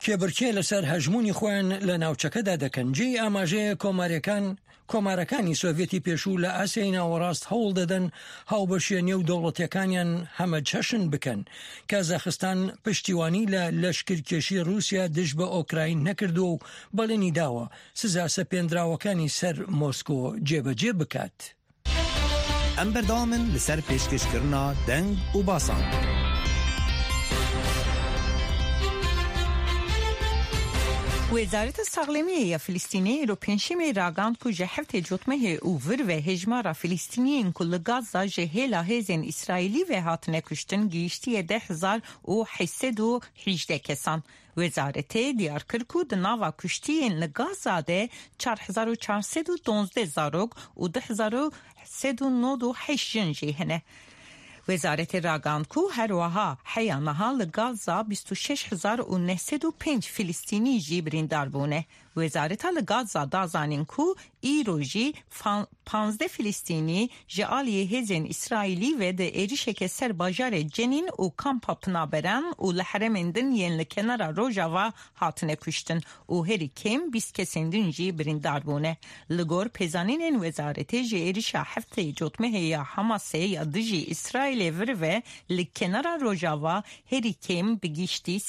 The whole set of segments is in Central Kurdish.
تێبڕکێ لەسەر هەژمونی خۆیان لە ناوچەکەدا دەکەن. جێی ئاماژەیە کۆمارەکانی سۆڤێتی پێشوو لە ئاسیای ناوەڕاست هەوڵ دەدەن هاوبەشیە نێو دەوڵەتیەکانیان هەمە جەشن بکەن. کازاخستان پشتیوانی لە لەشکرکێشی رووسیا دژ بە ئۆکراین نەکردو و بەڵێنی داوە سزا سەپێنراوەکانی سەر مۆسکۆ جێبەجێ بکات. ئەم بەردەوامن لەسەر پێشکەشکردنا دەنگ و باسان. وزارت ساغلمیه فلسطینی رو پنجشنبه راگاند که هفته جوتمه اوور و هجمارا فلسطینیین کل غزه جهلا هزین اسرائیلی و هاتنه کشتن گیشتی 10,818 کسان. وزارت دیار کرد که دناوا کشتیین لغزه ده 4,412 زاروگ و 10,398 جنجی هنه. وزارت راگاند که هر وها حیانها لغزه 26,905 فلسطینی جی بریندار بونه. وزارت لغزه دازانین که ایروژی 15 فلسطینی جعالی هزین اسرائیلی و ده ایریشک سر باجار جنین و کامپا پنابرن و لحرمندن ین لکنار روژاوا هاتنه کشتن و هری کم 20 کسندن جی بریندار بونه. لگور پیزانین وزارت جی ایریشا هفته جوتمه یا حماسه یا دجی اسرائیل ورو لکنار روژاوا هری کم بگیشتی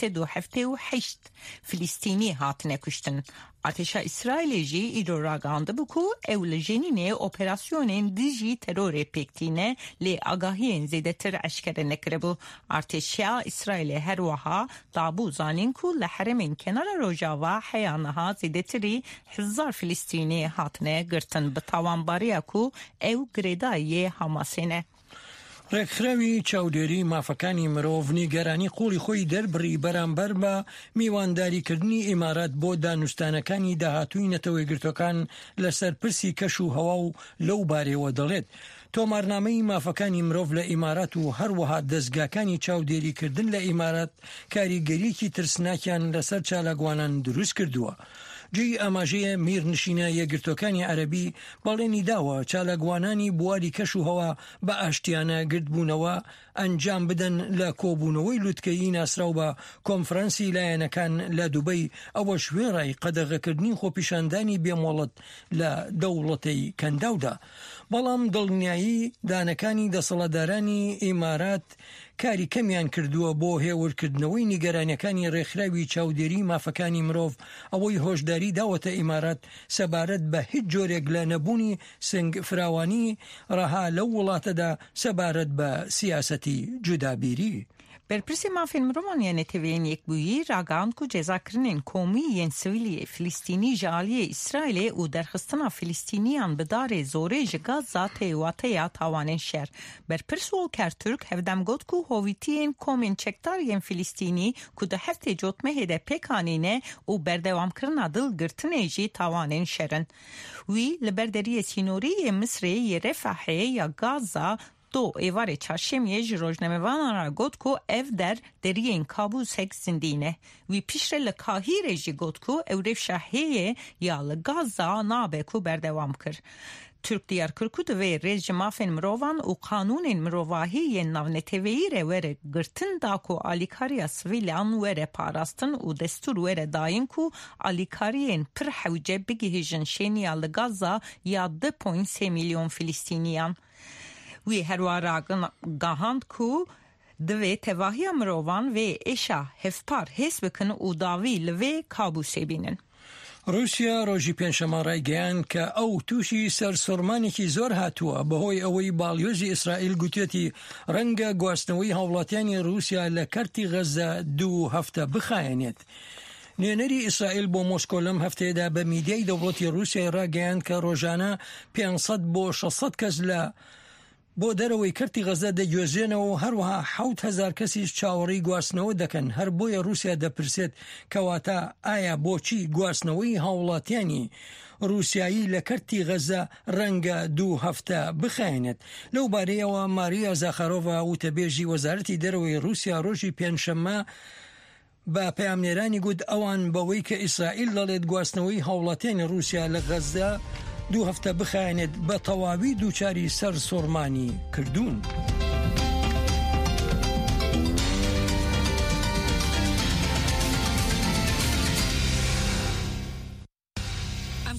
378 فلسطینی هاتنه کشتن. ارتش اسرائیل جی ایرو راگانده بکو اول جنینه اپراسیون دیجی ترور پکتینه لی آگاهی زیده تر اشکره نکربو. ارتش اسرائیل هر وها دابو زانین کو لحرمین کنار روژاوا حیانها زیده تری 1000 فلسطینی هاتنه گرتن بتاوانباری کو او گریدای حماسینه. ڕێکخراوی چاودێری مافەکانی مرۆڤ نیگەرانی قوڵی خۆی دەربڕی بەرامبەر بە میوانداریکردنی ئیمارات بۆ دانوستانەکانی داهاتووی نەتەوەی گرتوەکان لەسەر پرسی کەش و هەوا و لەو بارەوە دەڵێت. تۆمارنامەی مافەکانی مرۆڤ لە ئیمارات و هەروەها دەستگاکانی چاودێریکردن لە ئیمارات کاریگەریەکی ترسناکیان لەسەر چالاگوانان دروست کردووە. جێی ئاماژەیە میرنشینە یەکگرتوەکانی عەرەبی بەڵێنی داوە چالاگوانانی بواری کەش و هەوا بە ئاشتیانە گرتبوونەوە ئەنجام بدەن لە کۆبوونەوەی لوتکەیی ناسراو بە کۆنفرەنسی لایەنەکان لە دووبەی ئەوە شوێڕای قەدەغەکردنی خۆپیشاندانی بێمۆڵەت لە دەوڵەتەی کەنداودا. بەڵام دڵنیایی دانەکانی دەسەڵاتدارانی ئیمارات کاری کەمیان کردووە بۆ هێورکردنەوەی نیگەرانیەکانی ڕێکخراوی چاودێری مافەکانی مرۆڤ. ئەوەی هۆشداری داوەتە ئیمارات سەبارەت بە هیچ جۆرێک لە نەبوونی سنگ فراوانی ڕەها لەو وڵاتەدا سەبارەت بە سیاسەتی جودابیری. برپرسی مافین مروان یعنی تیوین یک بویی راگاند که جزاکرنین کومی ین سویلی فلسطینی جالی اسرائیل و درخستنا فلسطینیان بدار زوره جگازا تیواته یا تاوانین شهر. برپرس ولکر ترک هفدم گود که هویتین کومین چکتار ین فلسطینی که ده هفته جوتمه ده پیکانینه و بردوام کرنا دل گرتنه جی تاوانین شهرن. وی لبردری سینوری مصری ی رفحه یا گازا دو ایوار چاشمیه جروجنموان را گفت که اف در درین کابوس هک زندینه وی پیشر لکاهیر جی گفت که او رفشاهیه یا لگازا نابه که بردوام کرد. ترک دیار کرکود و رژ مافین مروان و قانون مروواهی ناونتویی رو وره گرتن دا کو آلیکاری سویلان وره پاراستن و دستور وره داین کو آلیکارین پر حوجه بگی هجنشینی لگازا یا 2.3 میلیون فلسطینیان. وی هروارا گاهاند کو دوی تواهی مروان و ایشا هفپار حس بکن و داوی لوی کابوسی بینن. رووسیا ڕۆژی پێنجشەمە ڕایگەیاند کە ئەو تووشی سەرسوڕمانێکی زۆر هاتووە بەهۆی ئەوەی باڵیۆزی ئیسرائیل گوتێتی ڕەنگە گواستنەوەی هاوڵاتیانی رووسیا لە کەرتی غەزە 2 هەفتە بخایەنێت. نوێنەری ئیسرائیل بۆ مۆسکۆ لەم هەفتەیەدا بە میدیای دەوڵەتی رووسیای ڕاگەیاند کە ڕۆژانە 500 بۆ 600 کەس لە بۆ دەرەوەی کەرتی غەزە دەگوێزێنەوە و هەروەها 7,000 کەسیش چاوەڕێی گواستنەوە دەکەن. هەر بۆیە رووسیا دەپرسێت کەواتە ئایا بۆچی گواستنەوەی هاوڵاتیانی رووسایی لە کەرتی غەزە ڕەنگە 2 هەفتە بخایەنێت. لەو بارەیەوە ماریا زاخارۆڤا وتەبێژی وەزارەتی دەرەوەی رووسیا ڕۆژی پێنجشەممە بە پەیامنێرانی گوت ئەوان بەوەی کە ئیسرائیل دەڵێت گواستنەوەی هاوڵاتیانی رووسیا لە غەزە 2 هەفتە بخایەنێت بە تەواوی دووچاری سەرسوڕمانی کردوون.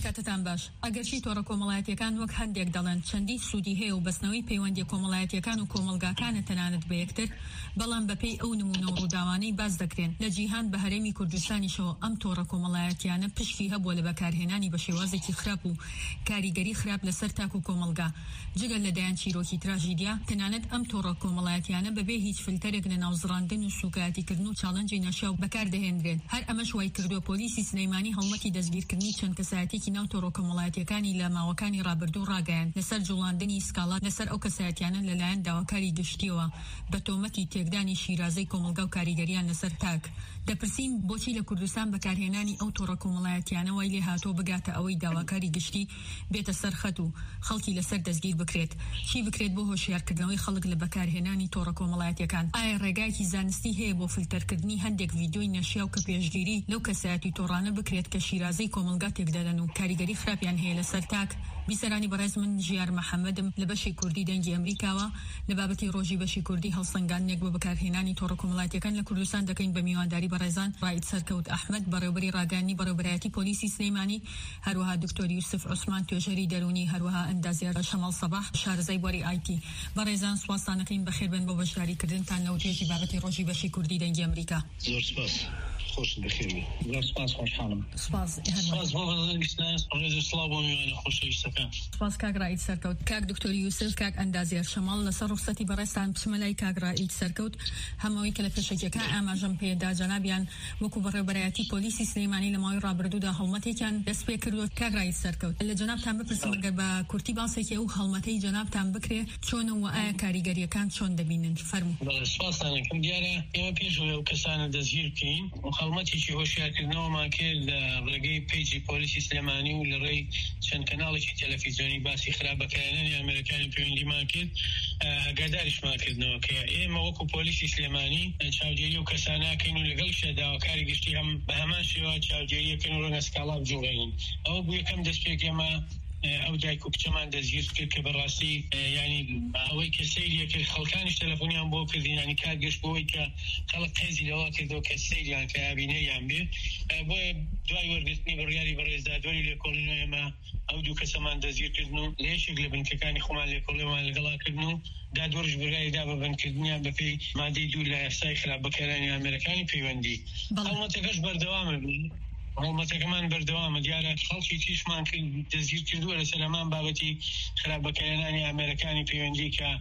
کاتتان باش ئەگەرچی تۆڕە کۆمەڵایەتیەکان وەک هەندێک دەڵێن چەندی سوودی هەیە و بەستنەوەی پەیوەندی کۆمەڵایەتیەکان و کۆمەلگاکانە تەنانەت بە یەکتر، بەڵام بەپێی ئەو نمونە و ڕووداوانەی باز دەکرێن لە جیهان بە هەرێمی کوردستانیشەوە ئەم تۆڕە کۆمەڵایەتیانە پشتی هەبووە لە بەکارهێنانی بە شێوازێکی خراپ و کاریگەری خراپ لەسەر تاک و کۆمەلگا. جگەل لەدایان چیرۆکی تراژیدیا، تەنانەت ئەم تۆڕە کۆمەڵایەتیانە بەبێ هیچ فلتەرێک لە ناوزڕاندن و سوکایەتیکردن و چاڵەنجی نەشیاو بەکاردەهێنرێن. هەر ئەمەش وای کردووە پۆلیسی سلەیمانی هەوڵەتی دەستگیرکردنی چەند کەسایەتێکی ناو تۆڕە کۆمەڵایەتیەکانی لە ماوەکانی ڕابردوو ڕاگەیان لەسەر جوڵاندنی سکاڵات لەسەر ئەو کەسایەتیانە لەلایەن داواکاری گشتیەوە بە تۆمەتی تێکدانی شیرازەی کۆمەلگا و کاریگەریان لەسەر تاک. دەپرسین بۆچی لە کوردستان بەکارهێنانی ئەو تۆڕە کۆمەڵایەتیانە وای لێ هاتۆ بگاتە ئەوەی داواکاری گشتی بێتە سەرخەت و خەڵکی لەسەر دەستگیر بکرێت. چی بکرێت بۆ هۆشیارکردنەوەی خەڵک لە بەکارهێنانی تۆڕە کۆمەڵایەتیەکان؟ ئایا ڕێگایەکی زانستی هەیە بۆ فلتەرکردنی هەندێک ڤیدیۆی نەشیاو کە پێشگیری لەو کەسایەتی تۆڕانە بکرێت کە شیرازەی کۆمەلگا تێکدەدەن و کاریگەری خراپیان هەیە لەسەر تاک؟ بیسەرانی بەڕێز من ژیار محەممەدم لە بەشی کوردی دەنگی ئەمریکاوە لە بابەتی ڕۆژی بەشی کوردی هەڵسەنگاندنێک بۆ بەکارهێنانی تۆڕە کۆمەڵایەتیەکان لە کوردستان دەکەین بە میوانداری بەڕێزان ڕائید سەرکەوت ئەحمەد بەڕێوەبەری ڕاگەاندنی بەڕێوەبەرایەتی پۆلیسی سلەیمانی، هەروەها دکتۆر یوسف عوسمان توێژەری دەرونی، هەروەها ئەندازیار شەماڵ سەباح شارەزای بۆری ئایتی. بەڕێزان سوپاسانەکەین بەخێر بن بۆ بەشداریکردنتان لەو توێژی بابەتی ڕۆژی بەشی کوردی دەنگی ئەمریکا. زۆر سپاس. خوش بخیر. زۆر سپاس خۆشحاڵم. سپاس بۆ بەزەنگستان سڵاو بۆ میوانە خۆشەویستەکان. سپاس کاک ڕائید سەرکەوت. کاک دکتۆر یوسف، کاک ئەندازیار شەماڵ، لەسەر ڕوخسەتی بەڕێستان بچمە لای کاک ڕائید سەرکەوت. هەمەوەی کە لە پێشەکیەکە ئاماژەم پێدا جەنابیان وەکو بەڕێوەبەرایەتی پۆلیسی سلەیمانی لە ماوەی ڕابردوودا هەڵمەتێکیان دەست پێ کردووە. کاک ڕائید سەرکەوت، لە جەنابتان بپرسم ئەگەر بە کورتی باسێکی ئەو هەڵمەتەی جەنابتان بکرێ چۆنە و ئایا کاریگەریەکان چۆن دەبینن؟ فەرموو. سپاسانەکەم. دیارە ئێمە پێش ئەو کەسانە دەستگیر بکەین و هەڵمەتێکی هۆشیارکردنەوەمان کرد لە ڕێگەی پیجی پۆلیسی سلەیمانی و لە ڕێی چەند کەناڵێکی تەلەڤیزیۆنی باسی خراپبەکارهێنانی ئەمریکانی پەیوەندیمان کرد، ئاگاداریشمان کردنەوە کە ئێمە وەکو پۆلیسی سلەیمانی چاودێری و کەساناکەین و لەگەڵ داواکاری گشتی هەم بە هەمان شێوە چاودێریەکەن و ڕەنگە سکاڵا بجوڵێنین. ئەوە بوو یەکەم دەستپێک ئێمە ئەو دایک و کچەمان دەستگیر کرد کە بەڕاستی ینی ئەوەی کە سەیریە کرد خەڵکانیش تەلەفۆنیان بۆ کردین، ینی کارگەشت بۆەوەی کە خەڵک قەیزی لەوە کردەوە کە سەیریان کە ئابینەیان بێ. بۆیە دوای وەرگرتنی بڕیاری بەڕێزدادوەری لێکۆڵینەوە ئێمە ئەو دوو کەسەمان دەستگیرکردن و لە یەکێک لە بنکەکانی خۆمان لێکۆڵیەوەمان لەگەڵاکردن و دادوەرش بڕیاریدا بە بنکردنیان بەپێی مادەی 2 لە یاسای خراپبەکارهێنانی ئەمریکانی پەیوەندی. هەڵمەتەکەش بەردەوامە بوو. هەڵمەتەکەمان بەردەوامە. دیارە خەڵکی تیشمان دەستگیر کردووە لەسەر هەمان بابەتی خراپبەکارهێنانی ئەمریکانی پەیوەندی کە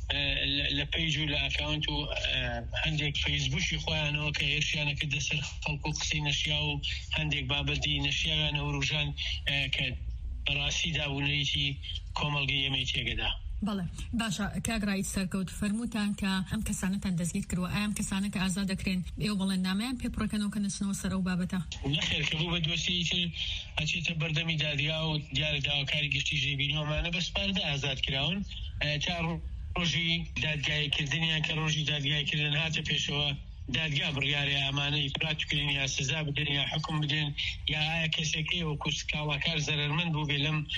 لە پیج و لە ئەکاونت و هەندێک فەیسبوکی خۆیانەوە کە هێرشیانە کردە سەر خەڵک و قسەی نەشیا و هەندێک بابەتی نەشیاویانە و ڕوژان کە بەڕاستی دابوونەیەکی کۆمەڵگەی ئێمەی تێگەدا. بەڵێ باشە. کاک ڕائید سەرکەوت، فەرمووتان کە ئەم کەسانەتان دەستگیر کردووە، ئەم کەسانە کە ئازاد دەکرێن ئێوە بەڵێن نامەیان پێپڕەکەنەوە کە نچنەوە سەر ئەو بابەتە؟ نەخێر کە بوو بە دۆسیی تر ئەچێتە بەردەمی دادگا و دیارە داواکاری گشتی ژێبینەوەمانە بە سپاردا ئازاد کراون تا ڕۆژی دادگایکردنیان کە ڕۆژی دادگایکردن هاتە پێشەوە دادگا بڕیارە ئەمانە ئیفرات بکرێن یا سزا بدەن یا حکم بدەن یا ئایا کەسێکی وەکو سکاڵاکار زەرمەند بوو بێ لەم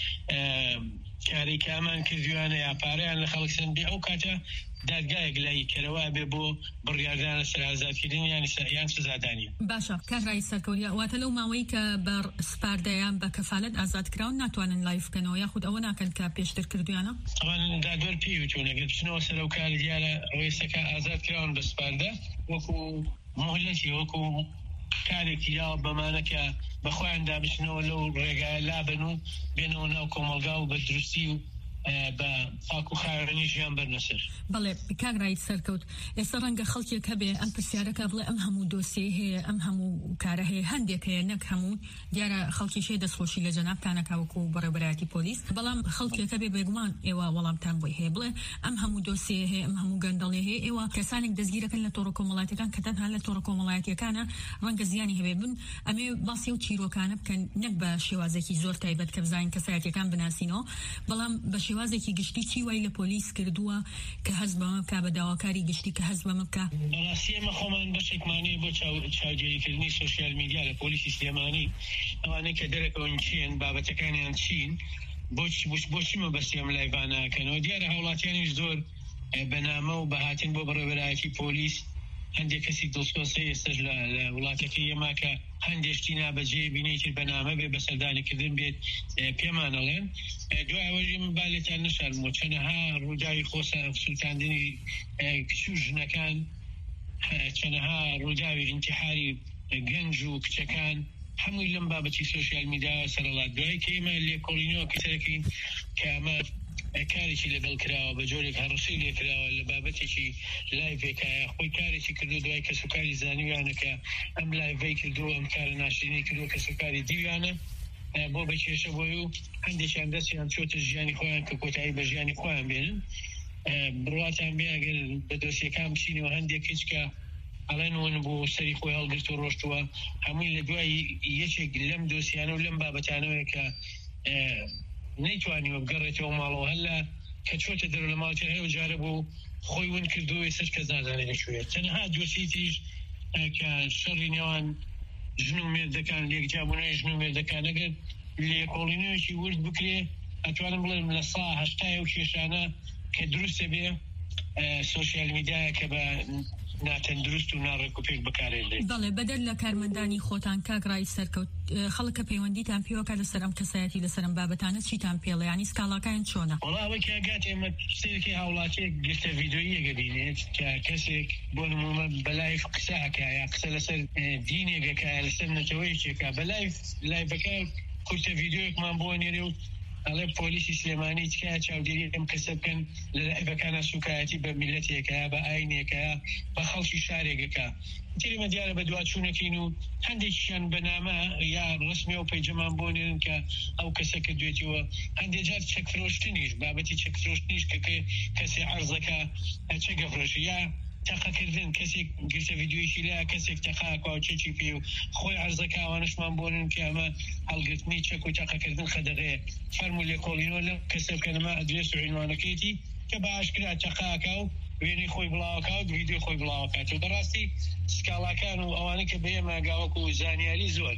کاری کە ئەمان کردویانە یا پارەیان لە خەڵک سندی ئەو کاتە دادگایەک لای کەرەوە بێ بۆ بڕیاردانە سەر ئازادکردن یان سزادانی. باشە. کاک ڕائید سەرکەوت، واتە لەو ماوەی کە بە سپاردەیان بە کەفالەت ئازادکراون ناتوانن لایف بکەنەوە یاخود ئەوە ناکەن کە پێشتر کردویانە؟ ئەوان دادوەر پێویستون ئەگەر بچنەوە سەر ئەو کار دیارە ڕێسەکە ئازادکراون بە سپاردە وەکو مهلەتی وەکو کارێکی یا بەمانە کە بەخۆیان دابچنەوە لەو ڕێگایە لابن و بێنەوە ناو کۆمەلگا و بە دروستی و بە پاک و خاوێنی ژیان بەرنەسەر. بەڵێ کاک ڕائید سەرکەوت، ئێستا ڕەنگە خەڵکێک هەبێ ئەم پرسیارەکە بڵێ ئەم هەموو دۆسیە هەیە، ئەم هەموو کارە هەیە، هەندێک هەیە نەک هەموو. دیارە خەڵکیشێ دەستخۆشی لە جەنابتانەکە وەکو بەڕێوەبەرایەتی پۆلیس، بەڵام خەڵکێک هەبێ بێگومان ئێوە وەڵامتان بۆی هەیە بڵێ ئەم هەموو دۆسیە هەیە، ئەم هەموو گەندەڵێ هەیە، ئێوە کەسانێک دەستگیرەکەن لە تۆڕە کۆمەڵایەتیەکان کە تەنها لە تۆڕە کۆمەڵایەتیەکانە ڕەنگە زیانی هەبێ بن ئەمێ باسی و چیرۆکانە بکەن نەک بە شێوازێکی زۆر تایبەت کە بزانین کەسایەتیەکان بناسینەوە، بەڵام بە شێوازێکی گشتی چی وای لە پۆلیس کردووە کە هەست بەمە بکا بە داواکاری گشتی کە هەست بەمە بکا؟ بەڕاستی ئێمە خۆمان بەشێکمانەیە بۆ چاودێریکردنی سۆشیال میدیا لە پۆلیسی سلێمانی، ئەوانەی کە دەرەکەون چین بابەتەکانیان چین بۆچی مەبەستی ئەم لایڤانەکەنەوە. دیارە هاوڵاتیانیش زۆر بەنامە و بەهاتن بۆ بەڕێوەبەرایەتی پۆلیس هەندێک کەسی دڵسۆزی ئێستش لە وڵاتەکەی ئێمە کە هەندێشتی نابەجێ بینێکی بەنامە بێ بەسەردانیکردن بێت پێمانەڵێن دوای ئەوەی من بالێتان نشارمەوە چەنەها ڕووداوی خۆسە سووتاندنی کچ و ژنەکان چەنەها ڕووداوی ئینتیحاری گەنج و کچەکان هەمووی لەم بابەتی سۆشیال میدیا سەرەڵات دوای کە ئێمە لێکۆڵینەوە کەسەرەکەین کە ئەمە کارێکی لەگەڵ کراوە بە جۆرێک هەڕەشەی لێکراوە لە بابەتێکی لایڤێکایە خۆی کارێکی کردو دوای کەسوکاری زانیویانەکە ئەم لایڤەی کردو ئەم کارە ناشرینی کردو کەسوکاری دیویانە بۆ بەکێشە بۆی و هەندێکیان دەستیان چۆتە ژیانی خۆیان کە کۆتایی بە ژیانی خۆیان بێنن بڕواتان بێ ئەگەر بە دۆسیەکان بچینەوە هەندێک هیچ کە ئەڵێن ون بۆ سەری خۆی هەڵگرت و ڕۆشتووە هەمووی لە دوای یەکێک لەم دۆسیانە و لەم بابەتانەوەی کە نەیتوانیوە بگەڕێتەوە ماڵەوە هەلا کە چۆتە دەرو لە ماڵتر هەیە و جارە بۆ خۆی ون کردووە سەر کەس نازانێت لەکوێیە تەنها دۆسی تریش کە شەڕی نێوان ژن و مێردەکان لێکجابوونەوەی ژن و مێردەکان ئەگەر لێکۆڵینەوەیەکی ورد بکرێ ئەتوانم بڵێم لە سا هەشتای و کێشانە کە دروستە بێ سۆشیال میدیایە کە بە ناتەندروست و ناڕێک و پێک بەکارێنێت. بەڵێ بەدەر لە کارمەندانی خۆتان کاگڕای سەرکەوت خەڵکە پەیوەندیتان پێوەکە لەسەر ئەم کەسایەتی لەسەر ئەم بابەتانە چیتان پێڵێ ینی سکاڵاکان چۆنە؟ وەڵا ئەوەی کە ئەگات ئێمە سێرەکی هاوڵاتیەک گرتە ڤیدۆیەکە بینێت کە کەسێک بۆ نمونە بەلایڤ قسە ئەکا یا قسە لەسەر دینێکەکە لەسەر نەتەوەیەکێکە بەلایڤ لایڤەکە کورتە ڤیدۆیەکمان بۆ نێرێ و ئەڵێ پۆلیسی سلێمانی تکایە چاودێری ئەم کەسە بکەن لە لایڤەکانە سوکایەتی بە میلەتێکە بە ئاینێکە بە خەڵکی شارێکەکە تریمە دیارە بە دواچوونەکەین و هەندێکیان بەنامە یا ڕسمی و پەیجەمان بۆ نێرن کە ئەو کەسە کردوێتیوە هەندێک جار چەکفرۆشتنیش بابەتی چەکفرۆشتنیش کە کەسێ عەرزەکە چە گەفرۆشی یا تەقەکردن کەسێک گرتە ڤیدیۆیەکی لە کەسێک تەقاکە و چێکی پێ و خۆی عەرزەکە ئەوانشمان بۆنن کە ئەمە هەڵگرتنی چەک و تەقەکردن خەدەغەیە فەرمو لێکۆڵینەوە لەم کەسە بکەنەمە ئەدرێس و عنوانەکەیەتی کە بە ئاشکرا تەقاکە و وێنەی خۆی بڵاوکە و ڤیدیۆ خۆی بڵاوکات و بەڕاستی سکاڵاکان و ئەوانە کە بەیەمە گاوەکو و زانیاری زۆر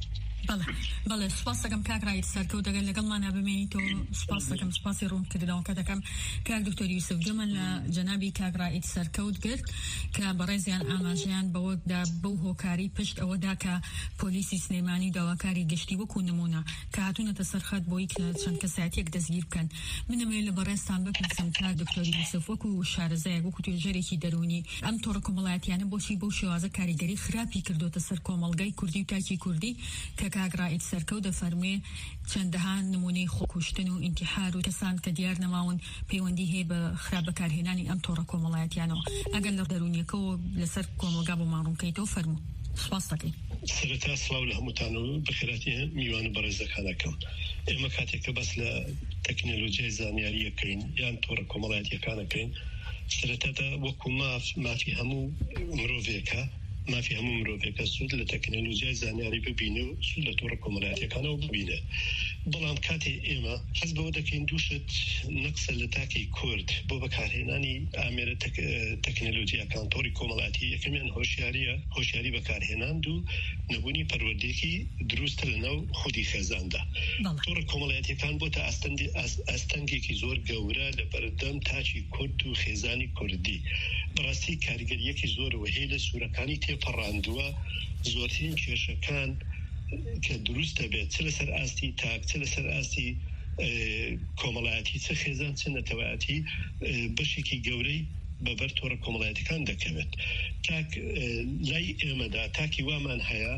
بەڵێ سپاس دەکەم کاگڕای سەرکەوت دەگەن لەگەڵمانە بمێنیتەوە سپاس دەکەم سپاسی ڕوونکردنەوە کە دەکەم کاک دکتۆر یوسف گوێمان لە جەنابی کاگڕای سەرکەوت گرت کە بەڕێزیان ئاماژەیان بەوەدا بەو هۆکاری پشت ئەوەدا کە پۆلیسی سلێمانی داواکاری گشتی وەکو نمونە کە هاتوونەتە سەرخەت بۆی کە چەند کەسایەتێک دەستگیر بکەن منەمێ لە بەڕێستان بپرسم کاک دکتۆر یوسف وەکو شارەزایەک وەکو توێژەرێکی دەرونی ئەم تۆڕە کۆمەڵایەتیانە بۆچی بەو شێوازە کاریگەری خراپی کردوتە سەر کۆمەڵگەی کوردی و تاکی کوردی کە کاگڕای سەرکەوت دەفەرمێ چەندەها نمونەی خۆکوشتن و ئینتیحار و کەسان کە دیار نەماون پەیوەندی هەیە بە خراپ بەکارهێنانی ئەم تۆڕە کۆمەڵایەتیانەوە ئەگەر لە دەرونیەکەەوە لەسەر کۆمەلگا بۆ ماڕوونکەیتەوە فەرموو سپاس دەکەین. سەرەتا سڵاو لە هەمووتان و بەخێراتی میوانە بەڕێزەکانەکەم ئێمە کاتێککە بەس لە تەکنۆلۆژیای زانیاریەکەین یان تۆڕە کۆمەڵایەتیەکانەکەین سەرەتادا وەکو مافی هەموو مرۆڤێکە مافی هەموو مرۆڤێکە سوود لە تەکنۆلۆژیای زانیاری ببینە و سوود لە تۆڕە کۆمەڵایەتیەکانەوە ببینە بەڵام کاتێ ئێمە حەز بەوە دەکەین دووشت نەقسە لە تاکی کورد بۆ بەکارهێنانی ئامێرە تەکنۆلۆژیەکان تۆڕی کۆمەڵایەتی یەکەمیان هۆشیاری بەکارهێناند و نەبوونی پەروەردەیەکی دروستە لەناو خودی خێزاندا تۆڕە کۆمەڵایەتیەکان بۆتە ئەستەنگێکی زۆر گەورە لە بەردەم تاچی کورد و خێزانی کوردی بەڕاستی کاریگەریەکی زۆر وهەیە لە سوورەکانی تێپەڕاندووە زۆرترین کێشەکان کە دروستە بێت چ لەسەر ئاستی تاک چ لەسەر ئاستی کۆمەڵایەتی چ خێزان چ نەتەوایەتی بەشێکی گەورەی بەبەر تۆڕە کۆمەڵایەتیەکان دەکەوێت تاک لای ئێمەدا تاکی وامان هەیە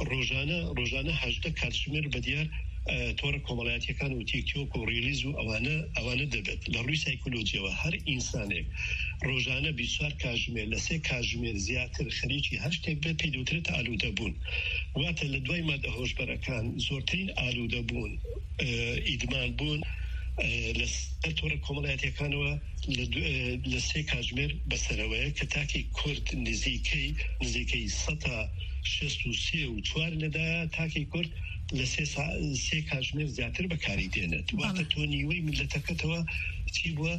ڕۆژانە 18 کاتژمێر بەدیار تۆڕە کۆمەڵایەتیەکان و تیکتۆک و ڕیلیز و ئەوانە دەبێت لە ڕووی سایکۆلۆجیەوە هەر ئینسانێک ڕۆژانە 24 کاتژمێر لە 3 کاتژمێر زیاتر خەریکی هەر شتێک بێت پێی دەوترێتە ئالوودەبوون واتە لە دوای مادە هۆشبەرەکان زۆرترین ئالوودەبوون ئیدمان بوون لەسەر تۆڕە کۆمەڵایەتیەکانەوە لە 3 کاتژمێر بەسەرەوەیە کە تاکی کورد نزیکەی 163 و 4 لەدایە تاکی کورد لە 3 کاتژمێر زیاتر بەکاری دێنێت واتە تۆ نیوەی میلەتەکەتەوە چی بووە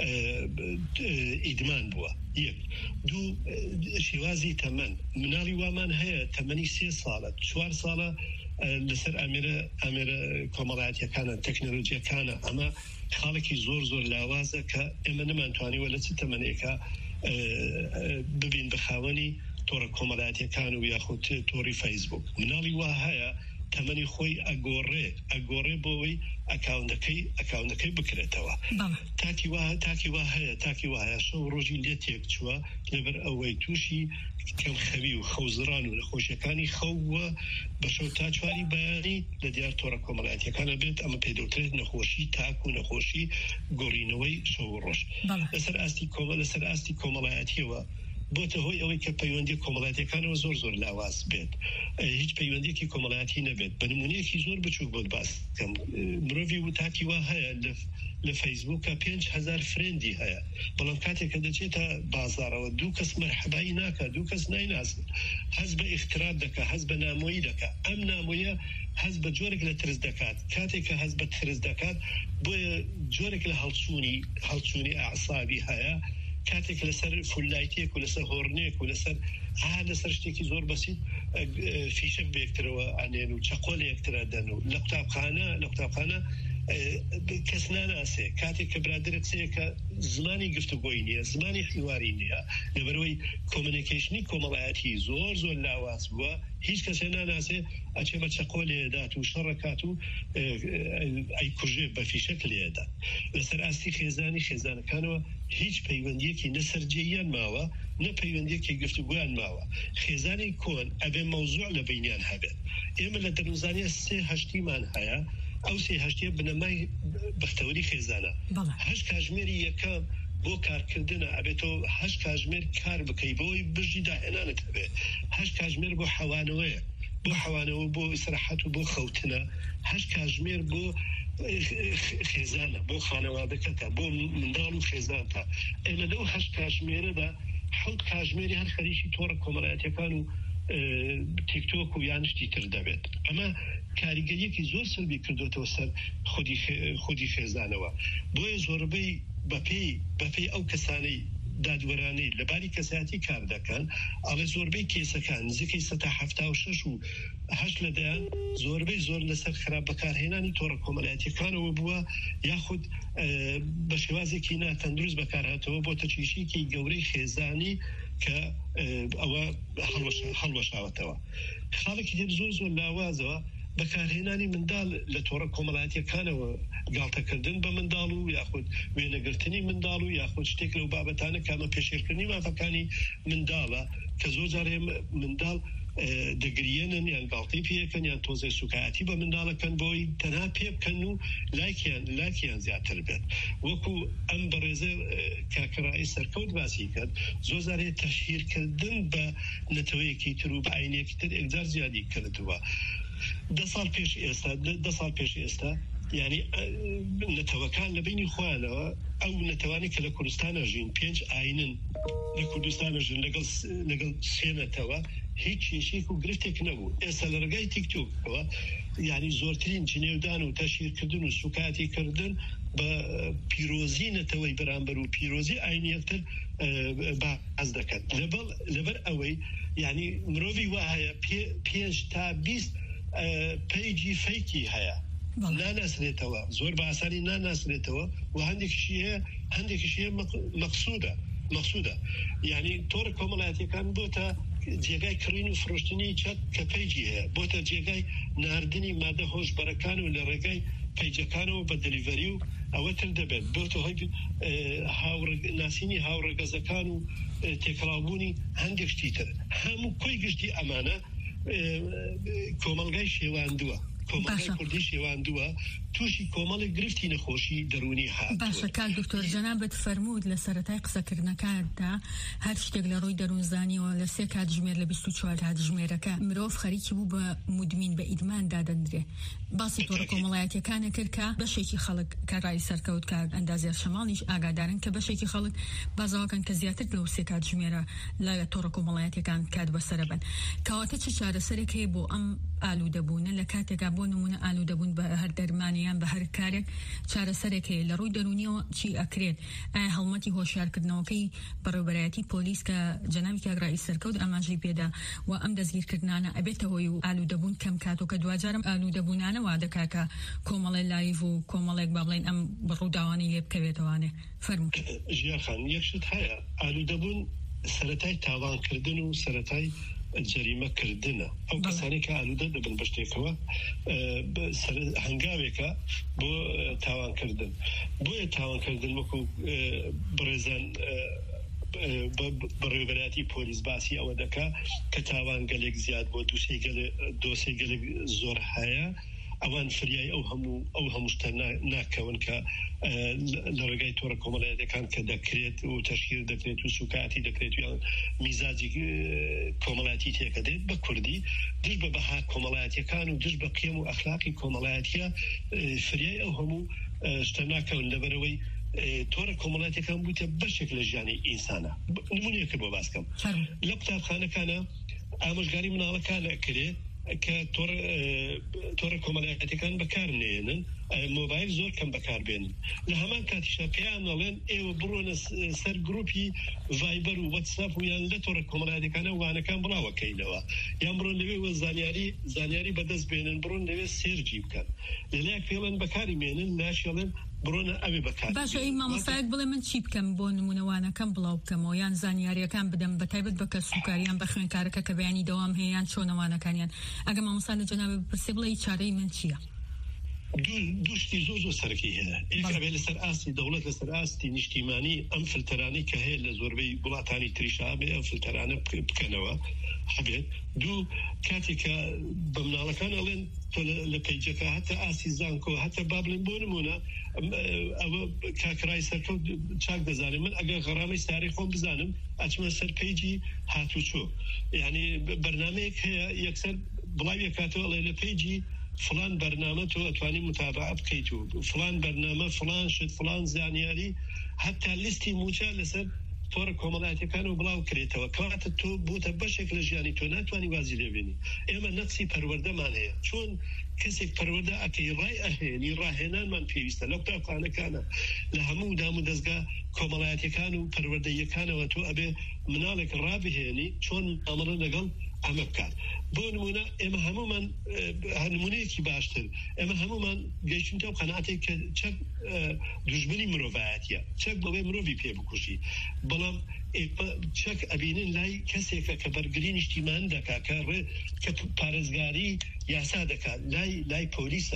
ئیدمان بووە یەک دوو شێوازی تەمەن مناڵی وامان هەیە تەمەنی 3 ساڵە 4 ساڵە لەسەر ئامێرە کۆمەڵایەتیەکانە تەکنۆلۆژیەکانە ئەمە خاڵێکی زۆر لاوازە کە ئێمە نەمانتوانیوە لە چ تەمەنێکە ببین بخاوەنی تۆڕە کۆمەڵایەتیەکان و یاخود تۆڕی فەیسبوک مناڵی وا هەیە تەمەنی خۆی ئەگۆڕێ بۆەوەی ئەکاونەکەی بکرێتەوە تاکی وا هەیە شەو ڕۆژی لێ تێک چووە لەبەر ئەوەی تووشی کەم خەوی و خەوزران و نەخۆشیەکانی خەووە بە شەو تا چواری بەیانی لە دیار تۆڕە کۆمەڵایەتیەکانە بێت ئەمە پێدەوترێت نەخۆشی تاک و نەخۆشی گۆڕینەوەی شەو ڕۆژ لەسەر ئاستی کۆمەڵایەتیەوە بۆتە هۆی ئەوەی کە پەیوەندی کۆمەڵایەتیەکانەوە زۆر لاواز بێت هیچ پەیوەندیەکی کۆمەڵایەتی نەبێت بە نمونەیەکی زۆر بچووک بۆت باس بکەم مرۆڤی وتاکی وا هەیە لە فەیسبووکە 5,000 فرێندی هەیە بەڵام کاتێک کە دەچێتە بازارەوە دوو کەس مەرحەبایی ناکات دوو کەس نایناسن هەز بە ئیختراع دەکات هەز بە نامۆیی دەکات ئەم نامۆیە هەز بە جۆرێک لە ترس دەکات کاتێک کە هەز بە ترس دەکات بۆیە جۆرێک لە هەڵچوونی ئەعسابی هەیە کاتێک لەسەر فولایتێک و لەسەر هۆڕنێک و لەسەر شتێکی زۆر بەسیت فیشک بەیەکترەوە ئەنێن و چەقۆ لە یەکترە دەن و لە قوتابخانە کەس ناناسێ کاتێک کە برادرت سەیە کە زمانی گفتوگۆی نییە زمانی حیواری نییە لەبەرەوەی کۆمونیکیشنی کۆمەڵایەتی زۆر لاواز بووە هیچ کەسێ ناناسێ ئەچێ بە چەقۆ لێدات و شەڕەکات و ئەیکوژێ بە فیشک لێدات لەسەر ئاستی خێزانەکانەوە هیچ پەیوەندیەکی نەسەرجێیان ماوە نە پەیوەندیەکی گفتوگویان ماوە خێزانی کۆن ئەبێ مەوزوع لە بینیان هەبێت ئێمە لە دەروزانیە 3/8مان هەیە ئەو 3/8 بنەمای بەختەوەری خێزانە 8 کاتژمێری یەکەم بۆ کارکردنە ئەبێتەوە 8 کاتژمێر کار بکەی بۆی بژی داهێنانت هەبێت 8 کاتژمێر بۆ حەوانەوەیە بۆ ئیسراحەت و بۆ خەوتنە 8 کاتژمێر بۆ خێزانە بۆ خانەوادەکەتە بۆ منداڵ و خێزانتە ئێمە لەو 8 کاتژمێرەدا 7 کاتژمێری هەر خەریکی تۆڕە کۆمەڵایەتیەکان و تیکتۆک و یانشتی تر دەبێت ئەمە کاریگەریەکی زۆر سەربی کردوێتەوە سەر خودی خێزانەوە بۆیە زۆربەی بەپێی ئەو کەسانەی دادوەرانەی لەباری کەسایەتی کار دەکەن ئەڵێ زۆربەی کێسەکان نزیکەی 176 و 8 لەدایان زۆربەی زۆر لەسەر خراپ بەکارهێنانی تۆڕە کۆمەڵایەتیەکانەوە بووە یاخود بە شێوازێکی ناتەندروست بەکارهاتەوە بۆ تەچیشیکی گەورەی خێزانی کە ئەوە هەڵوەشاوەتەوە خاڵێکی تر زۆر لاوازەوە بەکارهێنانی منداڵ لە تۆڕە کۆمەڵایەتیەکانەوە گاڵتەکردن بە منداڵ و یاخود وێنەگرتنی منداڵ و یاخود شتێک لەو بابەتانە کامە پێشێرکردنی مافەکانی منداڵە کە زۆر جارێ منداڵ دەگریێنن یان گاڵتەی پێەکەن یان تۆزەی سوکایەتی بە منداڵەکەن بۆی تەنها پێ بکەن و لایکیان زیاتر بێت وەکو ئەم بەڕێزە کاکەڕایی سەرکەوت باسی کرد زۆر جارێ تەشهیرکردن بە نەتەوەیەکی تر و بە عینێکی تر ئێکجار زیادی کردووە 10 ساڵ پێش ئێستا یعنی نەتەوەکان لە بینی خۆیانەوە ئەو نەتەوانی کە لە کوردستانە ژین 5 ئاینن لە کوردستانە ژین لەگەڵ سێنەتەوە هیچ کێشێک و گرفتێک نەبوو ئێستا لە ڕێگای تیکتۆکەوە یعنی زۆرترین جنێودان و تەشهیرکردن و سوکاتی کردن بە پیرۆزی نەتەوەی بەرامبەر و پیرۆزی ئاینیەکتر باز دەکەن لەبەر ئەوەی یعنی مرۆڤی وا هەیە 5 تا 20 پیجی فەیکی هەیە ناناسرێتەوە زۆر بە ئاسانی ناناسرێتەوە و هەندێکیشیە مەقسوودە یعنی تۆڕە کۆمەڵایەتیەکان بۆتە جێگای کڕین و فرۆشتنی چەت کە پیجی هەیە بۆتە جێگای ناردنی مادە هۆشبەرەکان و لە ڕێگای پیجەکانەوە بە دلیڤەری و ئەوە تر دەبێت بۆتە هۆی ناسینی هاوڕێگەزەکان و تێکەڵاوبوونی هەندێک شتی تر هەموو کۆی گشتی ئەمانە کۆمەلگای شێواندووە کۆمەڵگای کوردی شێواندووە تووشی کۆمەڵی گرفتی نەخۆشی دەرونی هات باشە کاک دکتۆر جەنابەت فەرموود لە سەرەتای قسەکردنەکاندا هەر شتێک لە ڕووی دەروونزانیەوە لە 3 کاتژمێر لە 24 کاتژمێرەکە مرۆڤ خەریکی بوو بە مودمین بە ئیدمان دادەندرێ باسی تۆڕە کۆمەڵایەتیەکانە کرد کە بەشێکی خەڵک کە ڕای سەرکەوت کە ئەندازیار شەماڵیش ئاگادارن کە بەشێکی خەڵک بازاوەکەن کە زیاتر لەو 3 کاتژمێرە لە تۆڕە کۆمەڵایەتیەکان کات بەسەرە بن کەواتە چه چارەسەرێک هەیە بۆ ئەم ئالوودەبوونە لە کاتێکا بۆ نمونە ئالوودەبوون بە هەر دەرمانیان بە هەر کارێک چارەسەرێک هەیە لە ڕووی دەرونیەوە چی ئەکرێت ئایا هەڵمەتی هۆشیارکردنەوەکەی بەڕێوەبەرایەتی پۆلیس کە جەنابی کاگڕایی سەرکەوت ئاماژەی پێدا و ئەم دەستگیرکردنانە ئەبێتە هۆی و ئالوودەبوون کەم کاتۆ کە دوجارم ئالوودەبوونانە وا دەکا کە کۆمەڵی لایڤ و کۆمەڵێک با بڵێن ئەم بەڕووداوانی لێ بکەوێتەوانێ فەرموو ژیانخان یەکشت هەیە ئالوودەبوون سەرەتای تاوانکردن و سەرەتای جەریمەکردنە ئەو کەسانی کە ئالوودە دەبن بە شتێکەوە هەنگاوێکە بۆ تاوانکردن بۆیە تاوانکردن وەکو بڕێزان بەڕێوەبەرایەتی پۆلیس باسی ئەوە دەکا کە تاوان گەلێک زیاد بۆ دۆسەی گەلێک زۆر هەیە ئەوان فریای ئەو هەموو شتە ناکەون کە لە ڕێگای تۆڕە کۆمەڵایەتەکان کە دەکرێت و تەشکیل دەکرێت و سوکاتی دەکرێت یان میزاجی کۆمەڵایەتی تێکەدێت بە کوردی دش بە بەها کۆمەڵایەتیەکان و دش بە قیەم و ئەخلاقی کۆمەڵایەتیە فریای ئەو هەموو شتە ناکەون لەبەرەوەی تۆڕە کۆمەڵایەتەکان بوویتە بەشێک لە ژیانی ئینسانە نمونەیەکە بۆ باسکەم لە قوتابخانەکانە ئامۆژگاری مناڵەکان ئەکرێت کە تۆڕە کۆمەڵایەتەکان بەکارنێنن مۆبایل زۆر کەم بەکاربێنن لە هەمان کاتیشە پێیان دەڵێن ئێوە بڕۆنە سەر گروپی ڤایبەر و وەتساپ و یان لە تۆڕە کۆمەڵایەتەکانە وانەکان بڵاوەکەینەوە یان بڕۆن لەوێ زانیاری بەدەست بێنن بڕۆن لەوێ سێرجی بکەن لەلایەک پێڵێن بەکاری مێنن لاشێڵێن بڕۆنە ئەوێ بەکار باشە ئەی مامۆستایەک بڵێ من چی بکەم بۆ نمونەوانەکەم بڵاو بکەمەوە یان زانیاریەکان بدەم بەتایبەت بە کەسوکاریان بە خوێنکارەکە کە بەیانی دەوام هەیەیان چۆنەوانەکانیان ئەگە مامۆستا لە جەنابێ بپرسێ بڵێ چارەی من چییە دوشتی زۆر سەرەکی هەیە ئێکابێ لەسەر ئاستی دەوڵەت لەسەر ئاستی نیشتیمانی ئەم فلتەرانی کە هەیە لە زۆربەی وڵاتانی تریشا بێ ئەم فلتەرانە بکەنەوە هەبێت دوو کاتێکە بە مناڵەکان ئەڵێن تۆ لە پەیجەکە هەتا ئاسی زانکۆ هەتا با بڵێن بۆ نمونە ئەوە کاکرای سەرکەوت چاک دەزانێت من ئەگەر غەڕامەی ساری خۆم بزانم ئەچمە سەر پەیجی هاتوچۆ یعنی بەرنامەیەک هەیە یەکسەر بڵاویە کاتەوە ئەڵێ لە پەیجی فلان برنامه تو اتوانی متابعه بکەیت و فلان برنامه فلان شت فلان زانیاری حتی لیستی موچە لەسەر تۆڕە کۆمەڵایەتەکان و بڵاو کرێتەوە کەواتە تۆ بوتە بەشێک لە ژیانی تۆ ناتوانانی وازی لێبێنی ئێمە نەقسی پەروەردەمان هەیە چۆن کەسێک پەروەردە ئەکەی ڕای ئەهێنی ڕاهێنانمان پێویستە لە قوتابخانەکانە لە هەموو دام و دەستگا کۆمەڵایەتەکان و پەروەردەیەکانەوە تۆ ئەبێ مناڵێک ڕابهێنی چۆن ئەمەڵە لەگەڵ ئەمە بکات بۆ نمونە ئێمە هەمومان نمونەیەکی باشتر ئێمە هەمومان گەیشتنەوە قەناعەتێک کە چەک دوژمنی مرۆڤایەتیە چەک بەوەی مرۆڤی پێ بکوژی بەڵام چەک ئەبینن لای کەسێکە کە بەرگری نیشتیمان دەکا کە پارێزگاری یاسا دەکات لای پۆلیسە